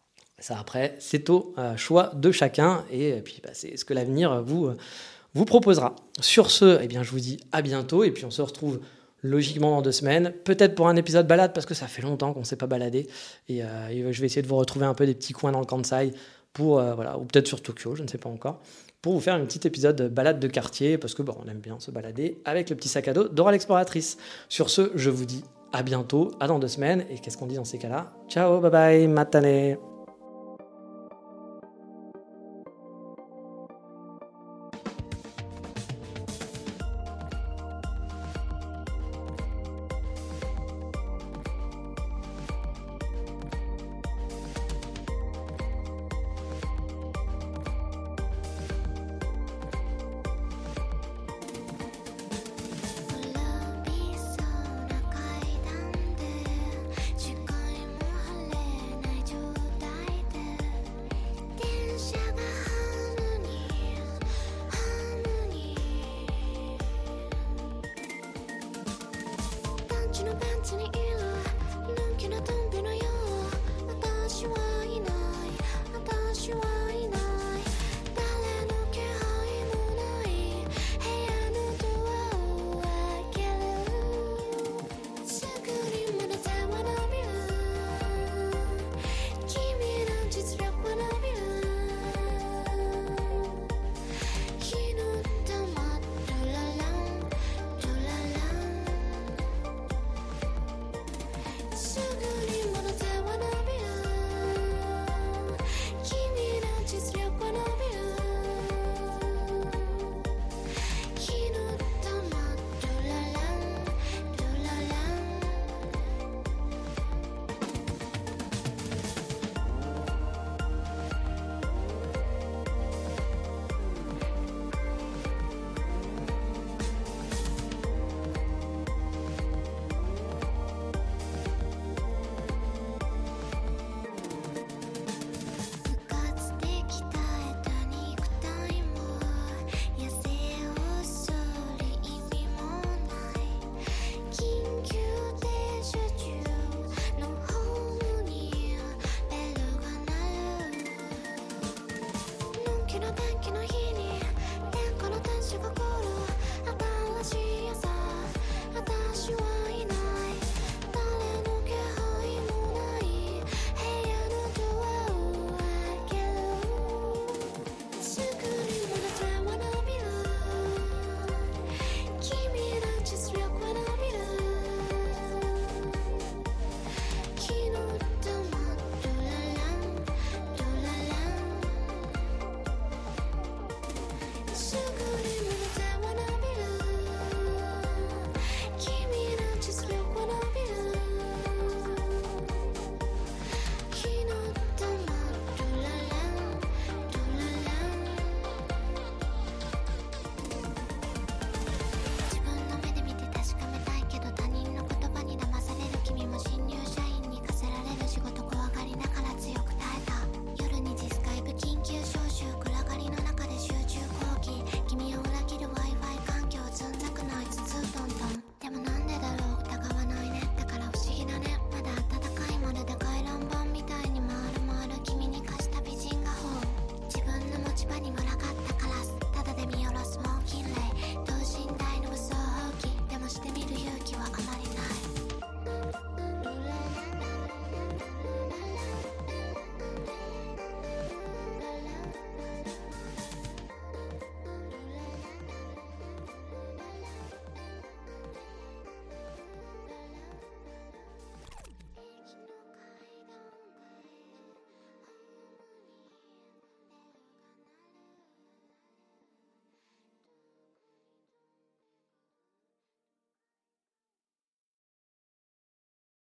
Ça après, c'est au euh, choix de chacun et, et puis bah, c'est ce que l'avenir vous, euh, vous proposera. Sur ce, eh bien, je vous dis à bientôt et puis on se retrouve logiquement dans deux semaines, peut-être pour un épisode balade parce que ça fait longtemps qu'on ne s'est pas baladé et, euh, et je vais essayer de vous retrouver un peu des petits coins dans le Kansai pour, euh, voilà, ou peut-être sur Tokyo, je ne sais pas encore, pour vous faire une petite épisode de balade de quartier, parce que bon, on aime bien se balader avec le petit sac à dos Dora l'exploratrice. Sur ce, je vous dis à bientôt, à dans deux semaines, et qu'est-ce qu'on dit dans ces cas-là ? Ciao, bye bye, matane.